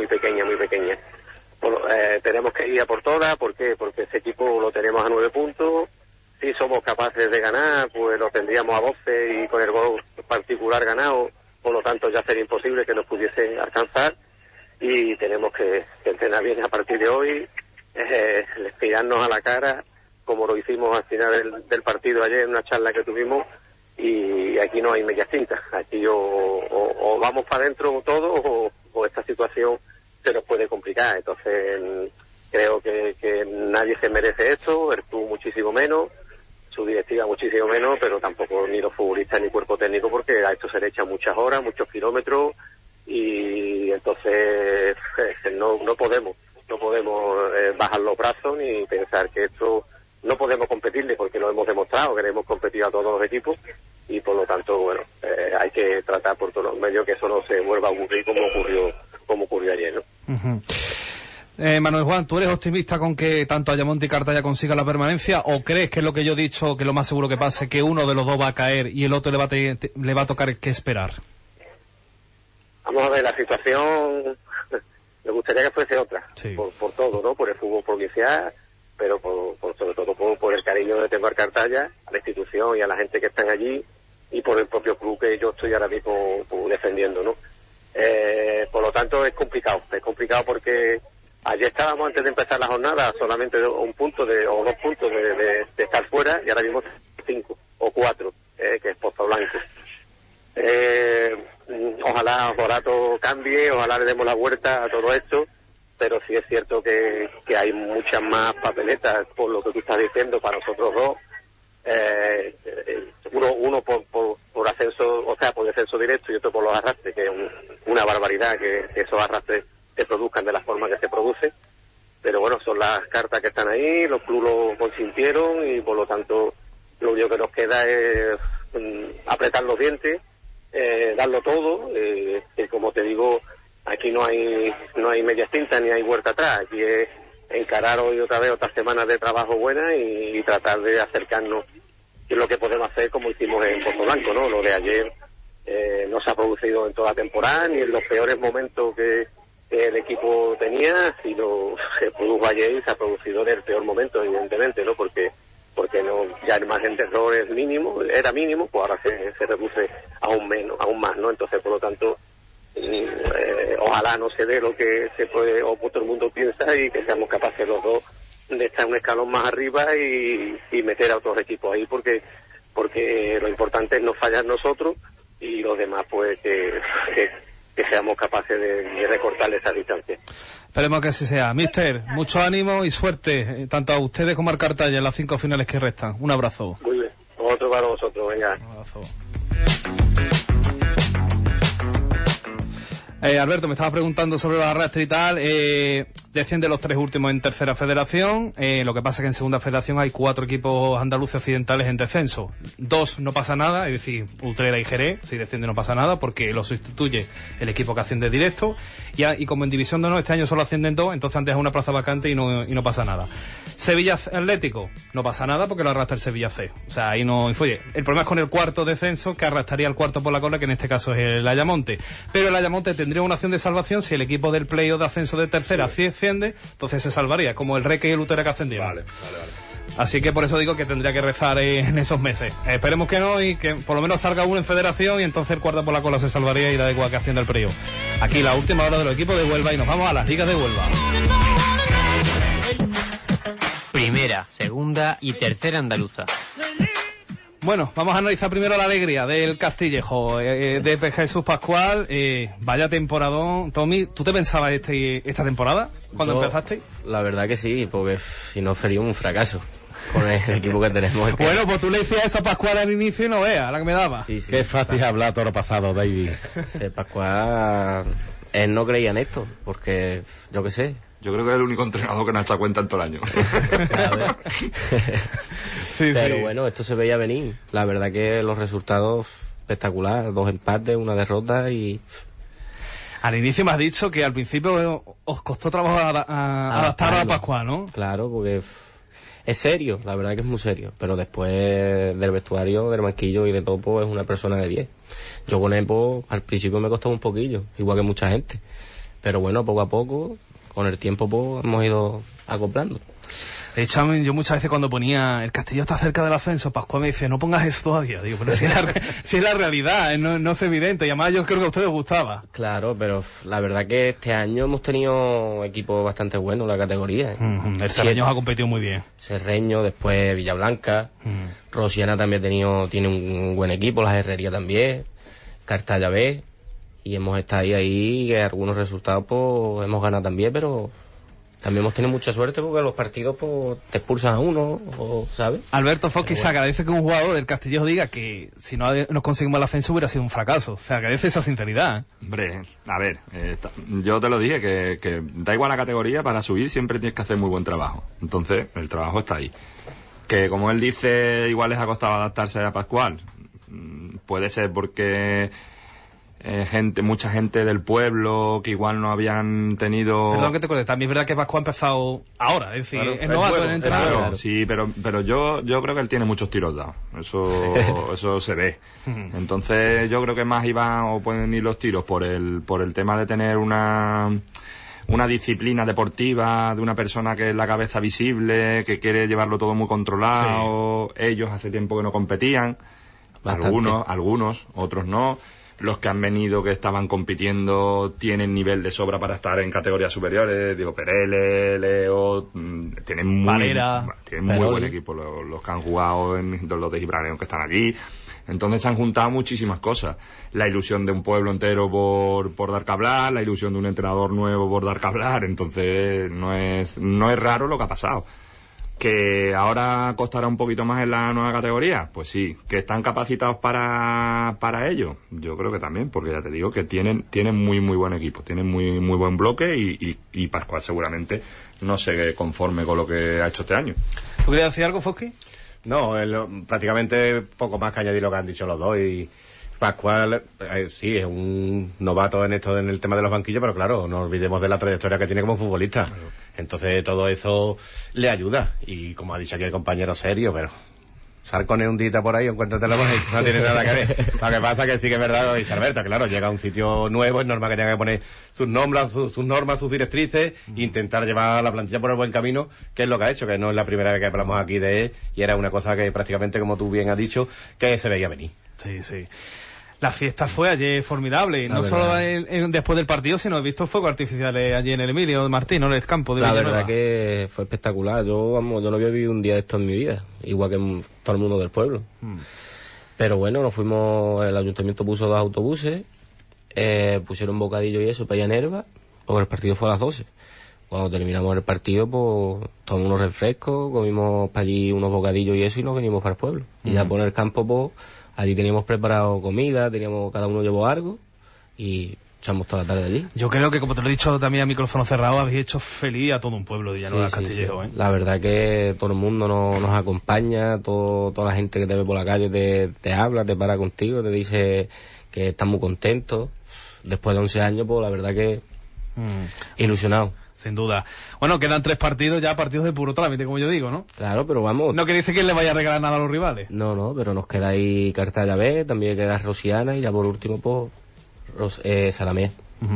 Tenemos que ir a por todas. ¿Por qué? Porque ese equipo lo tenemos a 9 puntos. Si somos capaces de ganar, pues lo tendríamos a 12, y con el gol particular ganado, por lo tanto ya sería imposible que nos pudiesen alcanzar, y tenemos que entrenar bien a partir de hoy, mirarnos a la cara, como lo hicimos al final del partido ayer en una charla que tuvimos, y aquí no hay medias tintas. Aquí o vamos para adentro todos, o esta situación se nos puede complicar. Entonces creo que nadie se merece esto, el club muchísimo menos, su directiva muchísimo menos, pero tampoco ni los futbolistas ni cuerpo técnico, porque a esto se le echan muchas horas, muchos kilómetros, y entonces no podemos bajar los brazos ni pensar que esto no podemos competirle, porque lo hemos demostrado, que le hemos competido a todos los equipos, y por lo tanto, bueno, hay que tratar por todos los medios que eso no se vuelva a ocurrir como ocurrió ayer, ¿no? Uh-huh. Manuel Juan, ¿tú eres optimista con que tanto Ayamonte y Cartaya consigan la permanencia, o crees que es lo que yo he dicho, que lo más seguro que pase, que uno de los dos va a caer y el otro le va a tocar qué esperar? Vamos a ver, la situación me gustaría que fuese otra, sí. por todo, ¿no? Por el fútbol provincial, pero sobre todo por el cariño que tengo al Cartaya, a la institución y a la gente que están allí, y por el propio club que yo estoy ahora mismo defendiendo, ¿no? Por lo tanto es complicado porque ayer estábamos, antes de empezar la jornada, solamente un punto o 2 puntos de estar fuera, y ahora mismo 5 o 4, que es Pozo Blanco. Ojalá todo cambie, ojalá le demos la vuelta a todo esto, pero sí es cierto que hay muchas más papeletas, por lo que tú estás diciendo, para nosotros dos. Uno por ascenso, o sea, por descenso directo, y otro por los arrastres, que es una barbaridad que esos arrastres se produzcan de la forma que se produce, pero bueno, son las cartas que están ahí, los clubes lo consintieron, y por lo tanto lo único que nos queda es apretar los dientes, darlo todo, y como te digo, aquí no hay medias tintas ni hay vuelta atrás. Aquí es encarar hoy otra vez otras semanas de trabajo buenas y tratar de acercarnos a lo que podemos hacer como hicimos en Pozo Blanco, ¿no? Lo de ayer no se ha producido en toda la temporada ni en los peores momentos que el equipo tenía, sino se produjo ayer y se ha producido en el peor momento, evidentemente, ¿no? Porque no, ya el margen de error es mínimo, era mínimo, pues ahora se reduce aún más, ¿no? Entonces, por lo tanto, ojalá no se dé lo que se puede, o todo el mundo piensa, y que seamos capaces los dos de estar un escalón más arriba y meter a otros equipos ahí, porque lo importante es no fallar nosotros y los demás, pues, que seamos capaces de recortar esa distancia. Esperemos que así sea. Míster, mucho ánimo y suerte, tanto a ustedes como al Cartaya en las 5 finales que restan. Un abrazo. Muy bien. Otro para vosotros, venga. Un abrazo. Alberto, me estaba preguntando sobre los arrastres y tal. Desciende los 3 últimos en tercera federación. Lo que pasa es que en segunda federación hay 4 equipos andaluces occidentales en descenso. 2 no pasa nada, es decir, Utrera y Jerez. Si desciende no pasa nada porque lo sustituye el equipo que asciende directo. Y como en división de honor este año solo ascienden 2, entonces antes es una plaza vacante y no pasa nada. Sevilla Atlético, no pasa nada porque lo arrastra el Sevilla C. O sea, ahí no influye. El problema es con el cuarto descenso, que arrastraría el cuarto por la cola, que en este caso es el Ayamonte. Pero el Ayamonte tendría una opción de salvación si el equipo del playoff de ascenso de tercera asciende, entonces se salvaría, como el Reque y el Utrera que ascendieron. Vale. Así que por eso digo que tendría que rezar en esos meses. Esperemos que no y que por lo menos salga uno en federación y entonces el cuarto por la cola se salvaría y da igual que ascienda el playoff. Aquí la última hora de los equipos de Huelva y nos vamos a las ligas de Huelva. Primera, segunda y tercera andaluza. Bueno, vamos a analizar primero la alegría del Castillejo, de Jesús Pascual. Vaya temporadón. Tommy, ¿tú te pensabas esta temporada cuando empezaste? La verdad que sí, porque si no sería un fracaso con el equipo que tenemos. Bueno, pues tú le decías eso a Pascual al inicio y no veas, la que me daba. Sí, qué fácil hablar todo lo pasado, David. Pascual, él no creía en esto, porque yo qué sé. Yo creo que es el único entrenador que no ha hecho cuenta en todo el año. Pero bueno, esto se veía venir. La verdad que los resultados espectaculares, 2 empates, 1 derrota y... Al inicio me has dicho que al principio os costó trabajo adaptar a Pascual, ¿no? Claro, porque es serio, la verdad que es muy serio. Pero después del vestuario, del banquillo y de todo, pues es una persona de 10. Yo con él, pues, al principio me costó un poquillo, igual que mucha gente. Pero bueno, poco a poco... Con el tiempo pues hemos ido acoplando. De hecho, yo muchas veces cuando ponía el Castillo está cerca del ascenso, Pascual me dice, no pongas eso todavía. Digo, pero si es la realidad, no es evidente. Y además yo creo que a ustedes os gustaba. Claro, pero la verdad que este año hemos tenido equipos bastante buenos en la categoría. El Cerreño ha competido muy bien. Cerreño, después Villablanca. Rosiana también tiene un buen equipo, la Herrería también. Cartaya B. Y hemos estado ahí, que algunos resultados pues hemos ganado también, pero también hemos tenido mucha suerte porque los partidos pues te expulsan a uno, ¿sabes? Alberto Foschi se agradece que un jugador del Castillejo diga que si no conseguimos el ascenso hubiera sido un fracaso. Se agradece esa sinceridad. Hombre, a ver, yo te lo dije, que da igual la categoría, para subir siempre tienes que hacer muy buen trabajo. Entonces, el trabajo está ahí. Que como él dice, igual les ha costado adaptarse a Pascual. Puede ser porque... mucha gente del pueblo que igual no habían tenido... Perdón que te corte, también es verdad que Pascual ha empezado ahora, es decir, es novato en el entrenador. Claro, sí, pero yo creo que él tiene muchos tiros dados, eso se ve. Entonces yo creo que más iban o pueden ir los tiros por el tema de tener una disciplina deportiva, de una persona que es la cabeza visible, que quiere llevarlo todo muy controlado. Sí. Ellos hace tiempo que no competían, algunos, otros no. Los que han venido, que estaban compitiendo, tienen nivel de sobra para estar en categorías superiores. Digo, Perele, Leo, tienen muy buen equipo. Los que han jugado los de Gibraltar, que están aquí. Entonces se han juntado muchísimas cosas. La ilusión de un pueblo entero por dar que hablar, la ilusión de un entrenador nuevo por dar que hablar. Entonces no es raro lo que ha pasado. ¿Que ahora costará un poquito más en la nueva categoría? Pues sí. ¿Que están capacitados para ello? Yo creo que también, porque ya te digo que tienen muy muy buen equipo, tienen muy muy buen bloque y Pascual seguramente no se conforme con lo que ha hecho este año. ¿Tú querías decir algo, Foschi? No, prácticamente poco más que añadir lo que han dicho los dos y Pascual, sí, es un novato en el tema de los banquillos, pero claro, no olvidemos de la trayectoria que tiene como futbolista. Claro. Entonces todo eso le ayuda. Y como ha dicho aquí el compañero, serio, pero Sarcone un dita por ahí, encuéntratelo por ahí, no tiene nada que ver. Lo que pasa que sí que es verdad, dice Alberto, claro, llega a un sitio nuevo, es normal que tenga que poner sus normas, sus directrices, e intentar llevar a la plantilla por el buen camino, que es lo que ha hecho, que no es la primera vez que hablamos aquí de él, y era una cosa que prácticamente, como tú bien has dicho, que se veía venir. Sí, sí. La fiesta fue ayer formidable, no solo después del partido, sino he visto fuegos artificiales allí en el Emilio Martín, ¿no? En el campo de Villanueva. La verdad que fue espectacular. Yo no había vivido un día de esto en mi vida, igual que todo el mundo del pueblo. Pero bueno, nos fuimos, el ayuntamiento puso 2 autobuses, pusieron bocadillo y eso para allá en Nerva, porque el partido fue a las 12. Cuando terminamos el partido, pues tomamos unos refrescos, comimos para allí unos bocadillos y eso, y nos venimos para el pueblo. Y ya por el campo, pues allí teníamos preparado comida, cada uno llevó algo y echamos toda la tarde allí. Yo creo que, como te lo he dicho también a micrófono cerrado, habéis hecho feliz a todo un pueblo de Villanueva del Castillejo, sí. La verdad que todo el mundo nos acompaña, toda la gente que te ve por la calle te habla, te para contigo, te dice que están muy contentos. Después de 11 años, pues la verdad que ilusionado. Sin duda. Bueno, quedan 3 partidos, ya partidos de puro trámite, como yo digo, ¿no? Claro, pero vamos. No que dice que le vaya a regalar nada a los rivales. No, pero nos queda ahí Cartaya B, también queda Rosiana y ya por último, pues, Salamé.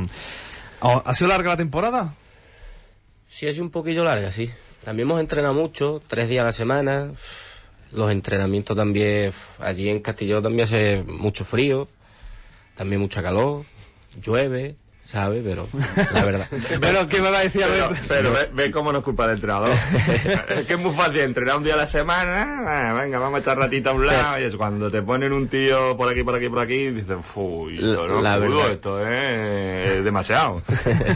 ¿Ha sido larga la temporada? Sí, ha sido un poquillo larga, sí. También hemos entrenado mucho, 3 días a la semana. Los entrenamientos también, allí en Castillo también hace mucho frío, también mucha calor, llueve, ¿sabes? Pero, la verdad. Pero, ¿qué me va a decir? Pero ve cómo no es culpa del entrenador. Es que es muy fácil entrenar un día a la semana, venga, vamos a echar ratita a un lado, y es cuando te ponen un tío por aquí, dices, uy, la verdad. Esto es demasiado.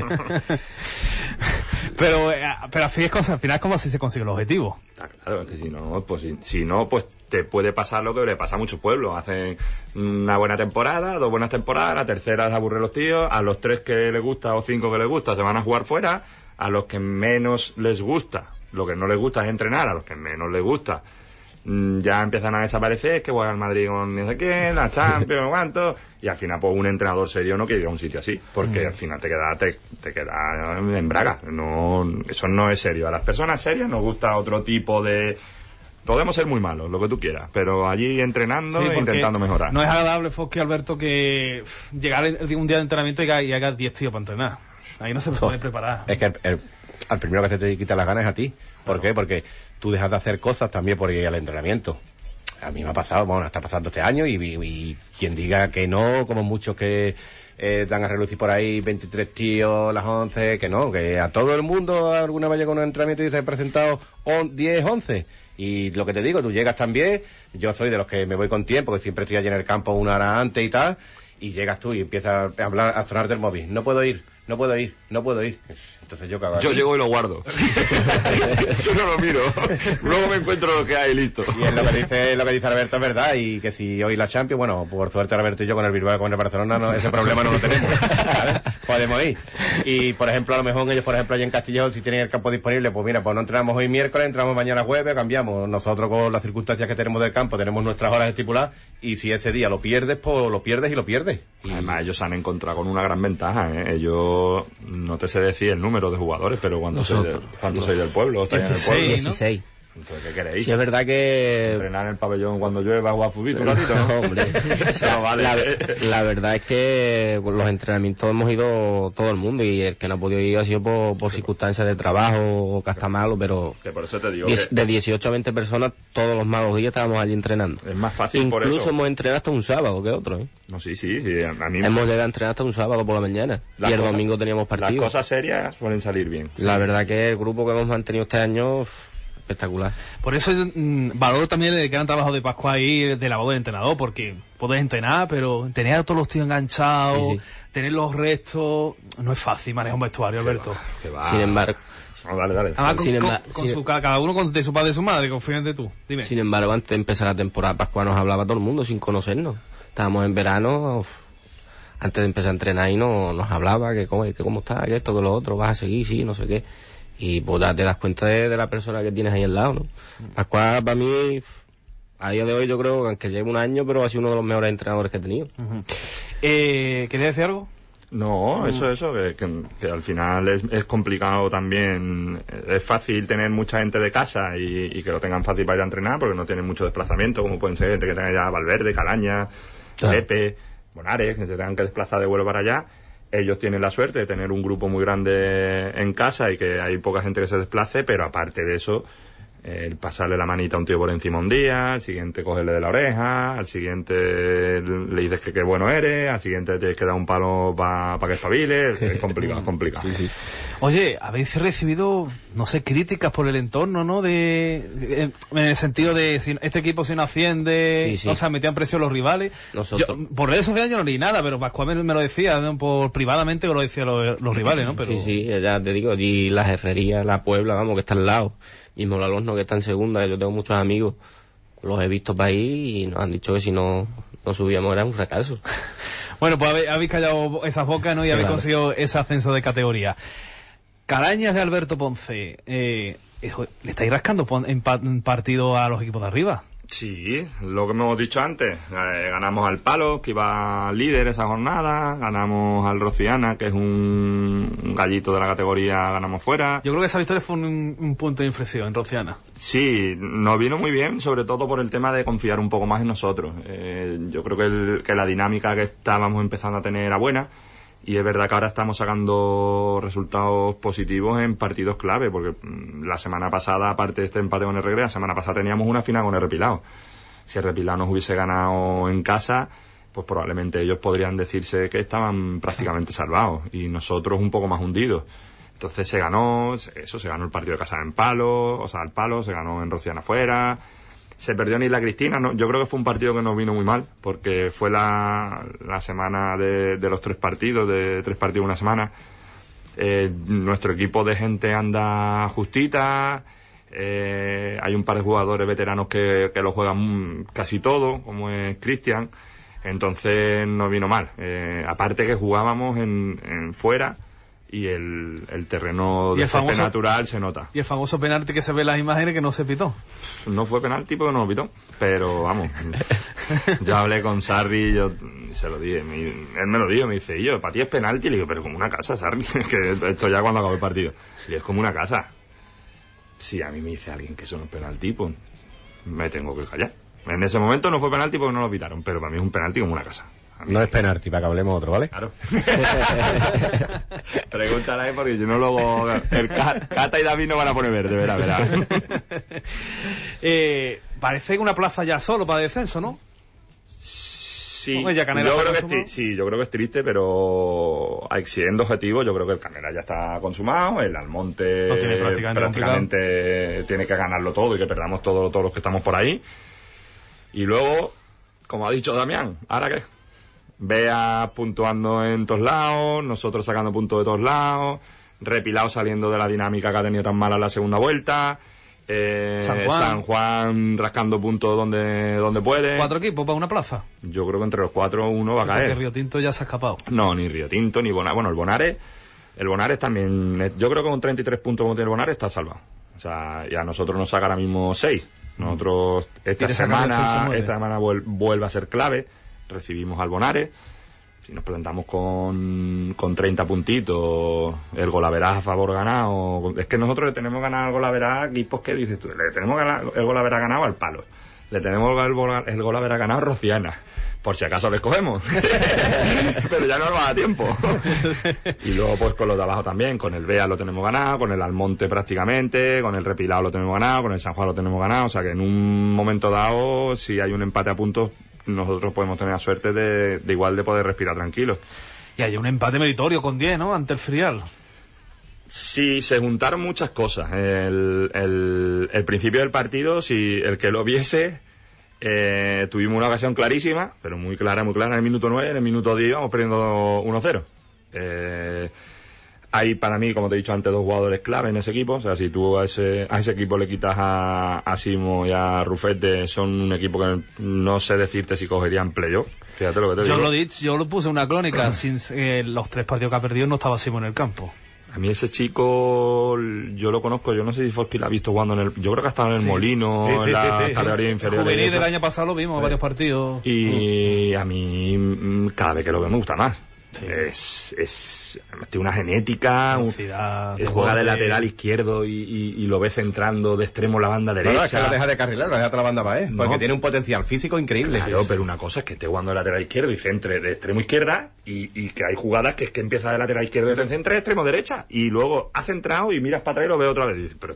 Pero al final es como si se consigue el objetivo. Claro, es que si no, pues te puede pasar lo que le pasa a muchos pueblos. Hacen una buena temporada, 2 buenas temporadas, la tercera se aburren los tíos, a los 3 que les gusta o 5 que les gusta se van a jugar fuera, a los que menos les gusta, lo que no les gusta es entrenar, a los que menos les gusta ya empiezan a desaparecer, que voy al Madrid con no sé qué, la Champions, no cuánto, y al final pues un entrenador serio no quiere ir a un sitio así, porque al final te queda en braga. No, eso no es serio. A las personas serias nos gusta otro tipo de... Podemos ser muy malos, lo que tú quieras, pero allí entrenando e intentando mejorar. No es agradable, Fosque, Alberto, que llegar un día de entrenamiento y hagas 10 tíos para entrenar. Ahí no se puede preparar. Es que al primero que se te quita las ganas es a ti. ¿Por qué? Porque tú dejas de hacer cosas también por ir al entrenamiento. A mí me ha pasado, bueno, está pasando este año y quien diga que no, como muchos que dan a relucir por ahí 23 tíos, las 11, que no, que a todo el mundo alguna vez llega a un entrenamiento y se ha presentado 10, 11. Y lo que te digo, tú llegas también, yo soy de los que me voy con tiempo, que siempre estoy allí en el campo 1 hora antes y tal, y llegas tú y empiezas a hablar, a sonar del móvil, no puedo ir. Entonces yo cago. Yo llego y lo guardo. Yo no lo miro. Luego me encuentro lo que hay, listo. Y es lo que dice Alberto, es verdad, y que si hoy la Champions, bueno, por suerte Alberto y yo con el Bilbao, con el Barcelona, no, ese problema no lo tenemos. ¿Vale? Podemos ir. Y por ejemplo, a lo mejor ellos, por ejemplo, allá en Castillejo, si tienen el campo disponible, pues mira, pues no entrenamos hoy miércoles, entramos mañana jueves, cambiamos. Nosotros con las circunstancias que tenemos del campo, tenemos nuestras horas estipuladas, y si ese día lo pierdes, pues lo pierdes y lo pierdes. Y además ellos se han encontrado con una gran ventaja, ¿eh? Ellos, no te sé decir el número de jugadores, pero cuando soy del pueblo, estáis en el pueblo. 16. Entonces, ¿qué queréis? Sí, es verdad que... Entrenar en el pabellón cuando llueva, jugar fútbol un ratito, ¿no? No, hombre. No vale. La verdad es que con los entrenamientos hemos ido todo el mundo, y el que no ha podido ir ha sido por circunstancias de trabajo o que está malo, pero... Que por eso te digo de 18 a 20 personas, todos los malos días estábamos allí entrenando. Es más fácil. Incluso por eso. Incluso hemos entrenado hasta un sábado que otro, ¿eh? No, sí, a mí... Hemos llegado a entrenar hasta un sábado por la mañana, y el domingo teníamos partido. Las cosas serias suelen salir bien. La verdad que el grupo que hemos mantenido este año... espectacular. Por eso valoro también el gran trabajo de Pascual ahí de la voz del entrenador, porque puedes entrenar, pero tener a todos los tíos enganchados, tener los restos, no es fácil manejar un vestuario, Alberto. Sin embargo, no, dale. Cada uno de su padre y su madre, confíate tú. Dime. Sin embargo, antes de empezar la temporada, Pascual nos hablaba a todo el mundo sin conocernos. Estábamos en verano, antes de empezar a entrenar y nos hablaba que cómo está, que esto, que lo otro, vas a seguir, sí, no sé qué. Y pues ya te das cuenta de la persona que tienes ahí al lado, ¿no? Pascual para mí a día de hoy yo creo que aunque lleve un año, pero ha sido uno de los mejores entrenadores que he tenido. ¿Querías decir algo? No, eso, que al final es complicado también. Es fácil tener mucha gente de casa y que lo tengan fácil para ir a entrenar porque no tienen mucho desplazamiento, como pueden ser gente que tenga ya Valverde, Calaña, Pepe, Bonares, que se tengan que desplazar de vuelo para allá. Ellos tienen la suerte de tener un grupo muy grande en casa y que hay poca gente que se desplace, pero aparte de eso, el pasarle la manita a un tío por encima un día, al siguiente cogerle de la oreja, al siguiente le dices que qué bueno eres, al siguiente te tienes que dar un palo para que espabile. Es complicado, es complicado. Sí. Oye, habéis recibido, no sé, críticas por el entorno, ¿no? En el sentido de si este equipo se no asciende, Sí. o sea, metían presión los rivales. Nosotros. Por redes sociales yo no leí nada, pero Pascual me lo decía, ¿no? Por privadamente me lo decían los rivales, ¿no? Pero... Sí, ya te digo, allí las Herrerías, la Puebla, vamos, que está al lado. Mismo la Losno, que está en segunda, yo tengo muchos amigos, los he visto para ahí y nos han dicho que si no subíamos era un fracaso. Bueno, pues habéis callado esas bocas, ¿no? Y habéis conseguido ese ascenso de categoría. Carañas de Alberto Ponce, ¿le estáis rascando en partido a los equipos de arriba? Sí, lo que hemos dicho antes, ganamos al Palo, que iba líder esa jornada, ganamos al Rociana, que es un gallito de la categoría, ganamos fuera. Yo creo que esa victoria fue un punto de inflexión en Rociana. Sí, nos vino muy bien, sobre todo por el tema de confiar un poco más en nosotros. Yo creo que la dinámica que estábamos empezando a tener era buena. Y es verdad que ahora estamos sacando resultados positivos en partidos clave, porque la semana pasada, aparte de este empate con el Regre, la semana pasada teníamos una final con el Repilao. Si el Repilao nos hubiese ganado en casa, pues probablemente ellos podrían decirse que estaban prácticamente salvados, y nosotros un poco más hundidos. Entonces se ganó el partido de casa al Palo, se ganó en Rociana fuera. Se perdió en Isla Cristina, ¿no? Yo creo que fue un partido que nos vino muy mal, porque fue la semana de los 3 partidos, de 3 partidos una semana. Nuestro equipo de gente anda justita, hay un par de jugadores veteranos que lo juegan casi todo, como es Cristian, entonces nos vino mal. Aparte que jugábamos en fuera, y el terreno de césped natural se nota. Y el famoso penalti que se ve en las imágenes que no se pitó. No fue penalti porque no lo pitó, pero vamos, yo hablé con Sarri, yo se lo dije, él me lo dijo, me dice, yo, para ti es penalti, y le digo, pero como una casa, Sarri, que esto ya cuando acabó el partido, y es como una casa. Si a mí me dice alguien que eso no es penalti, pues me tengo que callar. En ese momento no fue penalti porque no lo pitaron, pero para mí es un penalti como una casa. No es penalti, para que hablemos otro, ¿vale? Claro. Pregúntale porque yo no luego... Cata y David no van a poner verde, verá. Parece que una plaza ya solo para descenso, ¿no? Sí, yo creo que es triste, pero siendo objetivo, yo creo que el Canera ya está consumado, el Almonte prácticamente tiene que ganarlo todo y que perdamos todos los que estamos por ahí. Y luego, como ha dicho Damián, ¿ahora qué? Bea puntuando en todos lados, nosotros sacando puntos de todos lados, Repilao saliendo de la dinámica que ha tenido tan mala en la segunda vuelta, San Juan rascando puntos donde puede. 4 equipos para una plaza. Yo creo que entre los 4 uno va a caer. Porque Río Tinto ya se ha escapado. No, ni Río Tinto, ni Bonares. Bueno, el Bonares también, yo creo que con 33 puntos como tiene el Bonares está salvado. O sea, y a nosotros nos saca ahora mismo 6. Nosotros esta semana vuelve a ser clave. Recibimos al Bonares, si nos presentamos con 30 puntitos, el golaveraz a favor ganado, es que nosotros le tenemos ganado el golaveraz a equipos que dices tú, le tenemos el golaveraz ganado al Palo, le tenemos el golaveraz ganado a Rociana, por si acaso les cogemos, pero ya no nos va a dar tiempo. Y luego pues con los de abajo también, con el Bea lo tenemos ganado, con el Almonte prácticamente, con el Repilao lo tenemos ganado, con el San Juan lo tenemos ganado, o sea que en un momento dado, si hay un empate a puntos, nosotros podemos tener la suerte de igual de poder respirar tranquilos. Y hay un empate meritorio con 10, ¿no? Ante el Frial. Sí, se juntaron muchas cosas. El principio del partido, si el que lo viese, tuvimos una ocasión clarísima, pero muy clara, en el minuto 9, en el minuto 10 vamos perdiendo 1-0. Hay para mí, como te he dicho antes, 2 jugadores clave en ese equipo. O sea, si tú a ese equipo le quitas a Simo y a Rufete, son un equipo que no sé decirte si cogerían playoff. Fíjate lo que te digo. Yo lo puse en una crónica. Sin los 3 partidos que ha perdido no estaba Simo en el campo. A mí ese chico, yo lo conozco, yo no sé si Fosky lo ha visto jugando yo creo que ha estado en el Molino, en la categoría inferior. El juvenil del año pasado lo vimos, varios partidos. Y a mí, cada vez que lo veo me gusta más. Sí. Tiene una genética, juega de lateral izquierdo y lo ves centrando de extremo la banda derecha. No, es que lo deja de carrilero, lo deja otra banda para porque tiene un potencial físico increíble. Claro, pero una cosa es que esté jugando de lateral izquierdo y centre de extremo izquierda y que hay jugadas que es que empieza de lateral izquierdo y te centra de extremo derecha y luego ha centrado y miras para atrás y lo ves otra vez y dices, pero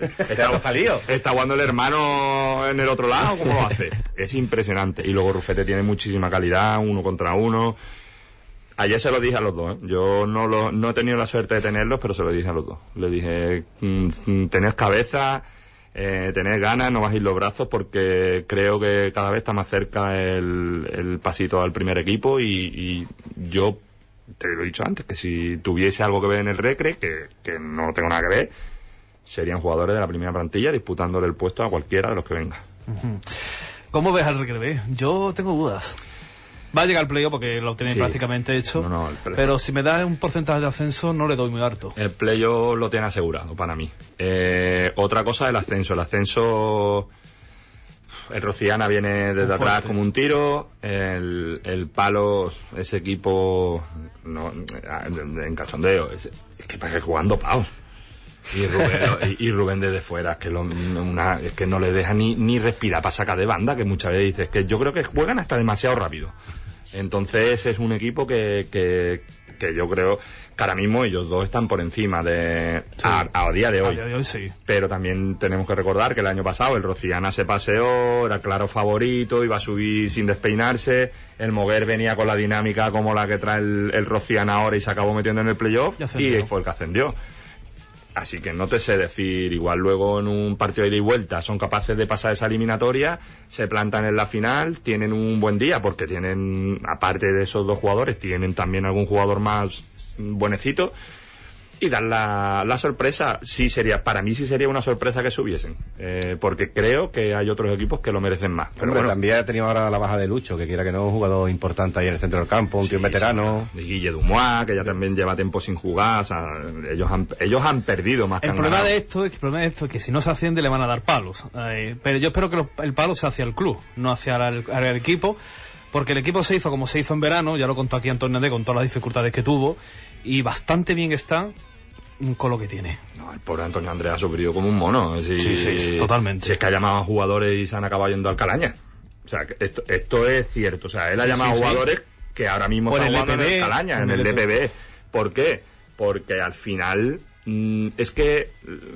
está jugando el hermano en el otro lado, ¿cómo lo hace? Es impresionante. Y luego Rufete tiene muchísima calidad, 1 contra 1. Ayer se lo dije a los dos, ¿eh? Yo no he tenido la suerte de tenerlos, pero se lo dije a los dos. Le dije, tened cabeza, tened ganas, no bajéis los brazos, porque creo que cada vez está más cerca el pasito al primer equipo y yo te lo he dicho antes, que si tuviese algo que ver en el Recre, que no tengo nada que ver, serían jugadores de la primera plantilla disputándole el puesto a cualquiera de los que venga. ¿Cómo ves al Recre B? Yo tengo dudas. Va a llegar el playoff porque lo tenéis prácticamente hecho. Pero si me da un porcentaje de ascenso, no le doy muy harto. El playoff lo tiene asegurado para mí. Otra cosa es el ascenso. El ascenso, el Rociana viene desde atrás como un tiro. El Palo, ese equipo en cachondeo. Es que parece jugando paus. Y Rubén desde fuera, es que no le deja ni respirar para sacar de banda, que muchas veces dices que yo creo que juegan hasta demasiado rápido. Entonces es un equipo que yo creo que ahora mismo ellos dos están por encima a día de hoy. Sí. Pero también tenemos que recordar que el año pasado el Rociana se paseó, era claro favorito, iba a subir sin despeinarse, el Moguer venía con la dinámica como la que trae el Rociana ahora y se acabó metiendo en el playoff y fue el que ascendió. Así que no te sé decir, igual luego en un partido de ida y vuelta son capaces de pasar esa eliminatoria, se plantan en la final, tienen un buen día, porque tienen, aparte de esos dos jugadores, tienen también algún jugador más buenecito, y dan la sorpresa. Para mí sí sería una sorpresa que subiesen, porque creo que hay otros equipos que lo merecen más. Pero bueno, también ha tenido ahora la baja de Lucho, que quiera que no, un jugador importante ahí en el centro del campo, un tío veterano. Y Guille Dumois, que ya también lleva tiempo sin jugar. O sea, ellos han perdido más que el problema de esto es que si no se asciende le van a dar palos. Pero yo espero que el palo sea hacia el club, no hacia el equipo, porque el equipo se hizo como se hizo en verano, ya lo contó aquí Antonio André con todas las dificultades que tuvo, y bastante bien está con lo que tiene. No, el pobre Antonio Andrés ha sufrido como un mono. Sí, totalmente. Si es que ha llamado a jugadores y se han acabado yendo al Calaña. O sea, que esto es cierto. O sea, él ha llamado a jugadores que ahora mismo están jugando en el Calaña, en el DPB. ¿Por qué? Porque al final es que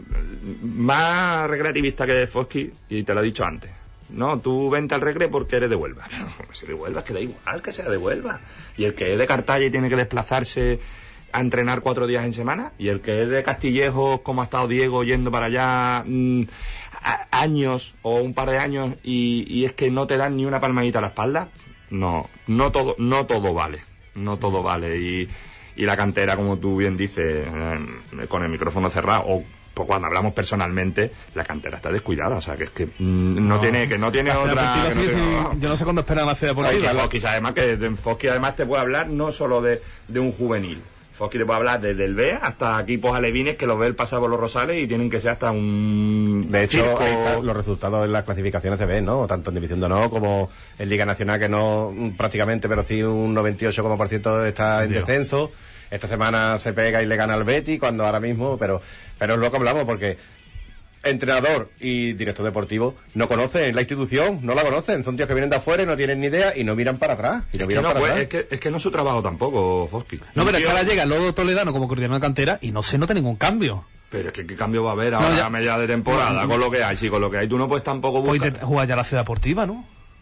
más recreativista que Fosky, y te lo he dicho antes. No, tú vente al Recre porque eres de Huelva. Pero si de Huelva, es que da igual que sea de Huelva. Y el que es de Cartaya y tiene que desplazarse a entrenar 4 días en semana, y el que es de Castillejos, como ha estado Diego yendo para allá años o un par de años y es que no te dan ni una palmadita a la espalda, no todo vale. Y la cantera, como tú bien dices, con el micrófono cerrado, o pues cuando hablamos personalmente, la cantera está descuidada. O sea, que es que no tiene otra. Yo no sé cuándo esperan la ciudad deportiva. Fosky además te puede hablar no solo de un juvenil. Fosky te puede hablar desde el B hasta equipos alevines que los ve el pasar por los Rosales y tienen que ser hasta un... De hecho, los resultados en las clasificaciones se ven, ¿no? Tanto en División de Honor como en Liga Nacional, que no prácticamente, pero sí un 98% está en descenso. Esta semana se pega y le gana al Betis, cuando ahora mismo... Pero es lo que hablamos, porque entrenador y director deportivo no conocen la institución, no la conocen, son tíos que vienen de afuera y no tienen ni idea y no miran para atrás. Es que no es su trabajo tampoco, Fosky. No, pero es que ahora llega el Lodo Toledano como coordinador de cantera y no se nota ningún cambio. Pero es que ¿qué cambio va a haber ahora a media de temporada con lo que hay? Sí, con lo que hay tú no puedes tampoco buscar... Hoy juega ya la ciudad deportiva, ¿no?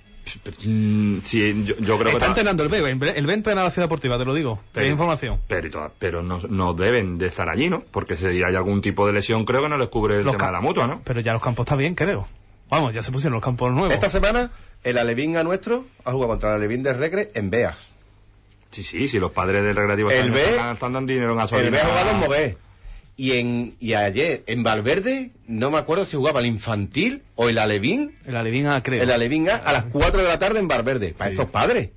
Sí, yo creo que está entrenando el B entrena la ciudad deportiva, te lo digo. Hay información. Pero no deben de estar allí, ¿no? Porque si hay algún tipo de lesión, creo que no les cubre el tema de la mutua, ¿no? Pero ya los campos están bien, creo. Vamos, ya se pusieron los campos nuevos. Esta semana, el Alevín nuestro ha jugado contra el Alevín del Recre en Beas. Sí, los padres del Recreativo están gastando en dinero en gasolina. El B ha jugado en Moguer. Y ayer, en Valverde, no me acuerdo si jugaba el infantil o el Alevín. El Alevín A, creo. El Alevín A las 4 de la tarde en Valverde. Para esos padres.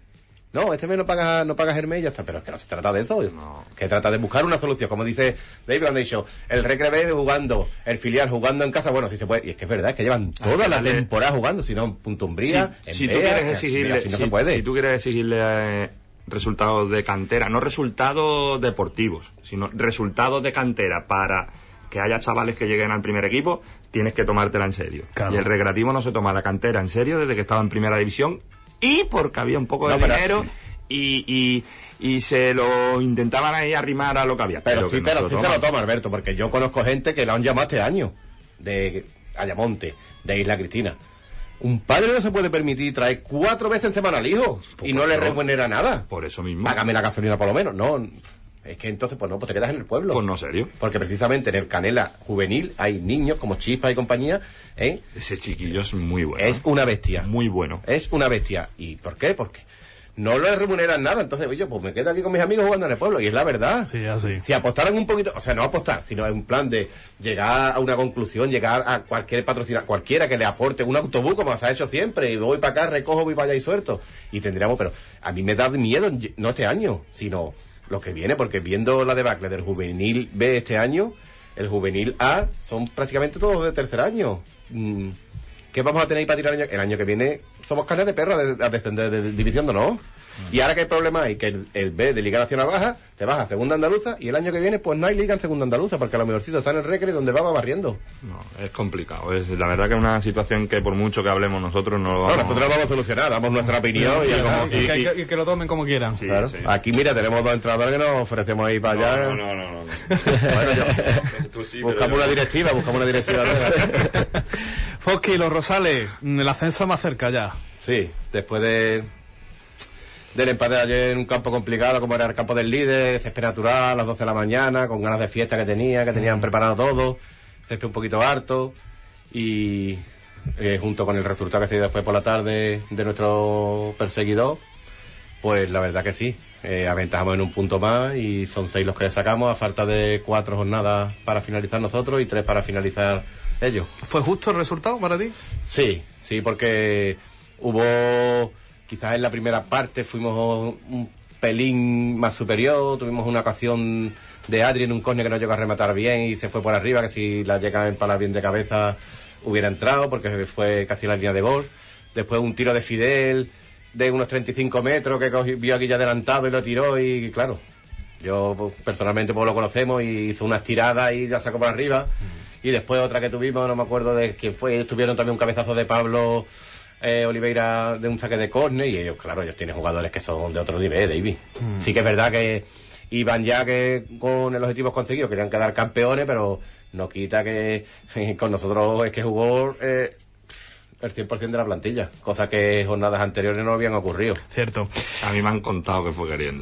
No, este mes no pagas el mes y ya está. Pero es que no se trata de eso. No. Que trata de buscar una solución. Como dice David, cuando ha dicho, el Recre B jugando, el filial jugando en casa, bueno, si se puede. Y es que es verdad, es que llevan toda la temporada jugando, si no en Punto Umbría, si tú quieres exigirle resultados de cantera, no resultados deportivos, sino resultados de cantera para que haya chavales que lleguen al primer equipo, tienes que tomártela en serio. Claro. Y el Recreativo no se toma la cantera en serio desde que estaba en primera división, y porque había un poco de dinero y se lo intentaban ahí arrimar a lo que había. Pero sí se lo toma, Alberto, porque yo conozco gente que lo han llamado este año, de Ayamonte, de Isla Cristina. Un padre no se puede permitir traer 4 veces en semana al hijo y no le remunera nada. Por eso mismo. Págame la gasolina por lo menos. No, es que entonces pues te quedas en el pueblo. Pues no, serio. Porque precisamente en el Canela juvenil hay niños como Chispa y compañía, ¿eh? Ese chiquillo es muy bueno. Es una bestia. Muy bueno. Es una bestia. ¿Y por qué? Porque no le remuneran nada, entonces oye, pues me quedo aquí con mis amigos jugando en el pueblo, y es la verdad. Sí, así. Si apostaran un poquito, o sea, no apostar, sino en plan de llegar a una conclusión, llegar a cualquier patrocinador, cualquiera que le aporte un autobús, como se ha hecho siempre, y voy para acá, recojo, voy para allá y suelto, y tendríamos, pero a mí me da miedo, no este año, sino lo que viene, porque viendo la debacle del juvenil B este año, el juvenil A son prácticamente todos de tercer año. ¿Qué vamos a tener ahí para tirar el año que viene? Somos carne de perro a descender de división, ¿no? Y ahora que el problema hay que el B de Liga Nacional baja, te vas a Segunda Andaluza, y el año que viene pues no hay Liga en Segunda Andaluza, porque a lo mejorcito está en el Recre donde va barriendo. No, es complicado. La verdad que es una situación que por mucho que hablemos nosotros no lo vamos... No, nosotros lo vamos a solucionar, damos nuestra opinión y que lo tomen como quieran. Sí, claro. Sí. Aquí mira, tenemos 2 entrenadores que nos ofrecemos ahí para allá. No. Bueno, buscamos una directiva Fosqui, Los Rosales, el ascenso más cerca ya. Sí, después del empate de ayer en un campo complicado como era el campo del líder, césped natural a las 12 de la mañana, con ganas de fiesta que tenían preparado todo, césped un poquito harto, y junto con el resultado que se dio después por la tarde de nuestro perseguidor, pues la verdad que sí, aventajamos en un punto más, y son 6 los que le sacamos a falta de 4 jornadas para finalizar nosotros y 3 para finalizar ellos. ¿Fue justo el resultado para ti? Sí, porque hubo... Quizás en la primera parte fuimos un pelín más superior, tuvimos una ocasión de Adri en un córner que no llegó a rematar bien y se fue por arriba, que si la llega a empalar bien de cabeza hubiera entrado, porque fue casi la línea de gol. Después un tiro de Fidel de unos 35 metros que vio aquí ya adelantado y lo tiró, y claro, yo pues, personalmente pues lo conocemos, y hizo unas tiradas y la sacó por arriba. Y después otra que tuvimos, no me acuerdo de quién fue, tuvieron también un cabezazo de Pablo Oliveira de un saque de córner, y ellos tienen jugadores que son de otro nivel, David. Sí que es verdad que iban ya que con el objetivo conseguido querían quedar campeones, pero no quita que con nosotros es que jugó el 100% de la plantilla, cosa que jornadas anteriores no habían ocurrido. Cierto. A mí me han contado que fue queriendo.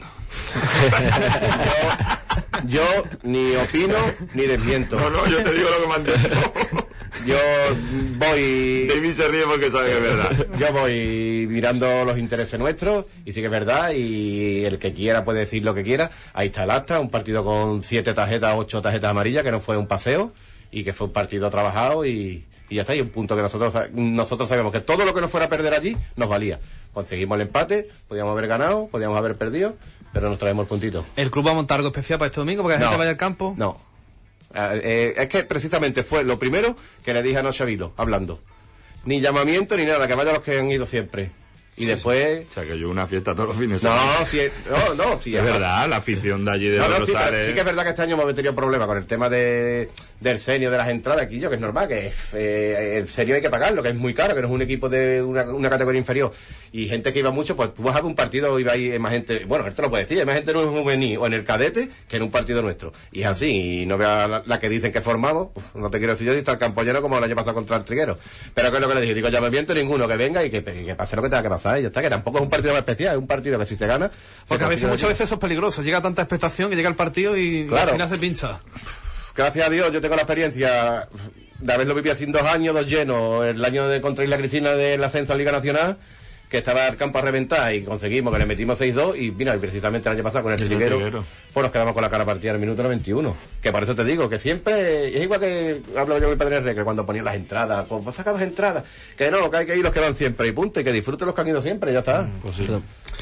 yo ni opino ni desmiento. No, yo te digo lo que me han dicho. Yo voy... David se ríe porque sabe que es verdad. Yo voy mirando los intereses nuestros, y sí que es verdad, y el que quiera puede decir lo que quiera. Ahí está el acta, un partido con 7 tarjetas, 8 tarjetas amarillas, que no fue un paseo, y que fue un partido trabajado, y ya está. Y un punto que nosotros sabemos que todo lo que nos fuera a perder allí nos valía. Conseguimos el empate, podíamos haber ganado, podíamos haber perdido, pero nos traemos el puntito. ¿El club va a montar algo especial para este domingo, porque la gente vaya al campo? No. Es que precisamente fue lo primero que le dije anoche a Vilo, hablando. Ni llamamiento ni nada, que vayan los que han ido siempre. Y después... O sea, que yo una fiesta todos los fines de semana. Sí, es verdad, la afición de allí de Los Rosales... Sí que es verdad que este año hemos tenido problemas con el tema del senio, de las entradas, aquí yo, que es normal, que el senio hay que pagarlo, que es muy caro, que no es un equipo de una categoría inferior. Y gente que iba mucho, pues tú vas a ver un partido, iba ahí más gente... Bueno, esto lo puede decir, hay más gente en un juvenil o en el cadete que en un partido nuestro. Y es así, y no vea la que dicen que formamos, no te quiero decir yo, si está el campo lleno como el año pasado contra el Triguero. Pero que es lo que le dije, digo, llamamiento ninguno, que venga y que pase lo que tenga que pasar. Y ya está, que tampoco es un partido más especial, es un partido que si te gana... Porque muchas veces eso es peligroso, llega tanta expectación que llega el partido y al final se pincha. Gracias a Dios yo tengo la experiencia de haberlo vivido así 2 años, 2 llenos, el año de contra Isla Cristina del ascenso a Liga Nacional, que estaba el campo a reventar y conseguimos que le metimos 6-2, y mira, y precisamente el año pasado con el Triguero pues nos quedamos con la cara partida en el minuto 91, que por eso te digo que siempre es igual que hablo yo con mi padre Recre cuando ponían las entradas, pues saca 2 entradas, que no, que hay que ir los que van siempre y punto, y que disfruten los que han ido siempre, y ya está. Pues sí.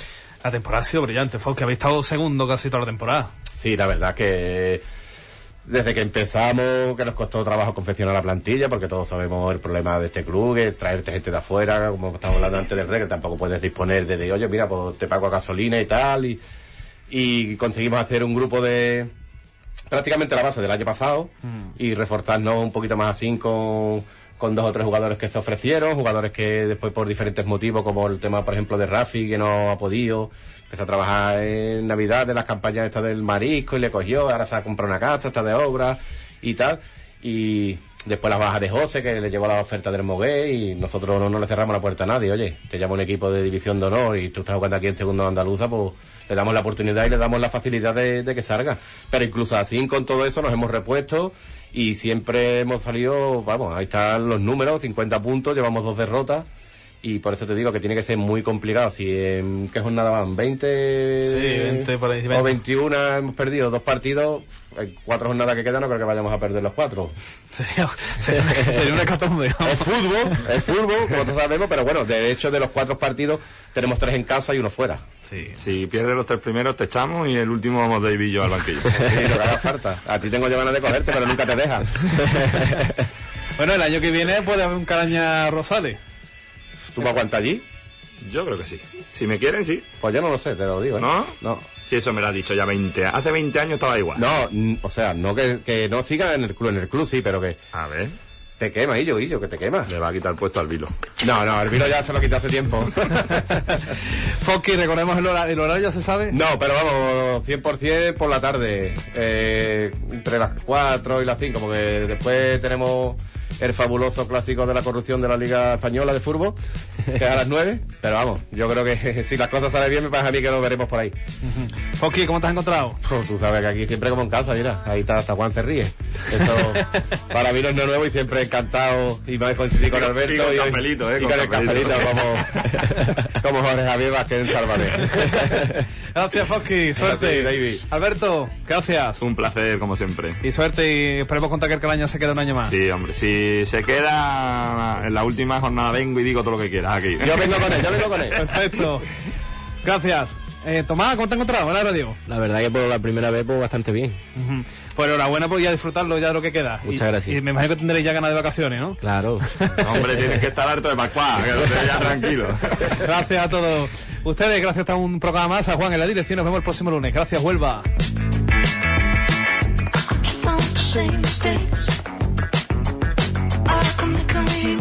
La temporada ha sido brillante, Fausto, que habéis estado segundo casi toda la temporada. Sí, la verdad que desde que empezamos, que nos costó trabajo confeccionar la plantilla, porque todos sabemos el problema de este club, que traerte gente de afuera, como estamos hablando antes del que tampoco puedes disponer de oye, mira, pues te pago gasolina y tal, y conseguimos hacer un grupo de prácticamente la base del año pasado, y reforzarnos un poquito más así con 2 o 3 jugadores que se ofrecieron, jugadores que después por diferentes motivos, como el tema, por ejemplo, de Rafi, que no ha podido, empezó a trabajar en Navidad de las campañas estas del marisco y le cogió, ahora se ha comprado una casa, está de obra y tal, y después las bajas de José, que le llegó la oferta del Mogué, y nosotros no le cerramos la puerta a nadie. Oye, te llama un equipo de división de honor y tú estás jugando aquí en segunda andaluza, pues le damos la oportunidad y le damos la facilidad de que salga. Pero incluso así, con todo eso, nos hemos repuesto y siempre hemos salido, vamos, ahí están los números, 50 puntos, llevamos 2 derrotas, y por eso te digo que tiene que ser muy complicado. Si en qué jornada van, 20, sí, 20 por ahí, 20. O 21 hemos perdido 2 partidos, hay 4 jornadas que quedan, no creo que vayamos a perder los 4. Sería una hecatombe. Es fútbol, como todos sabemos, pero bueno, de hecho de los 4 partidos tenemos 3 en casa y 1 fuera. Sí. Si pierdes los 3 primeros te echamos y el último vamos David y yo al banquillo. Sí, lo que haga falta. A ti tengo yo ganas de cogerte, pero nunca te dejan. Bueno, el año que viene puede haber un Caraña Rosales. ¿Tú me aguantas allí? Yo creo que sí. Si me quieren, sí. Pues yo no lo sé, te lo digo, ¿eh? ¿No? No. Sí, eso me lo has dicho ya 20 años. Hace 20 años estaba igual. No, o sea, no que no siga en el club sí, pero que... A ver. Te quema, Guillo, que te quema. Le va a quitar el puesto al Vilo. No, el Vilo ya se lo quitó hace tiempo. Fosky, ¿recordemos el horario? ¿Ya se sabe? No, pero vamos, 100% por la tarde. Entre las 4 y las 5, porque después tenemos el fabuloso clásico de la corrupción de la Liga Española de Fútbol, que es a las 9. Pero vamos, yo creo que si las cosas salen bien, me pasa a mí que nos veremos por ahí. Fosky, ¿cómo te has encontrado? Pues tú sabes que aquí siempre como en casa, mira, ahí está, hasta Juan se ríe. Esto para mí no es nuevo y siempre encantado, y me coincidí con Alberto y con el cafelito, con el cafelito como Jorge Javier Vázquez en Salvador. Gracias, Fosky, suerte. Gracias, David. Alberto, gracias. Un placer, como siempre. Y suerte, y esperemos contar que el Caraña se queda un año más. Sí, hombre, si se queda en la última jornada vengo y digo todo lo que quieras aquí. Yo vengo con él. Perfecto. Gracias. Tomás, ¿cómo te has encontrado? Hola, Radio. La verdad que por la primera vez, pues bastante bien. Pues enhorabuena, pues ya disfrutarlo ya de lo que queda. Muchas gracias. Y me imagino que tendréis ya ganas de vacaciones, ¿no? Claro. Hombre, tienes que estar harto de Pascual, que no te ya tranquilo. Gracias a todos ustedes, gracias a un programa más, a Juan en la dirección, nos vemos el próximo lunes. Gracias, Huelva. I could make a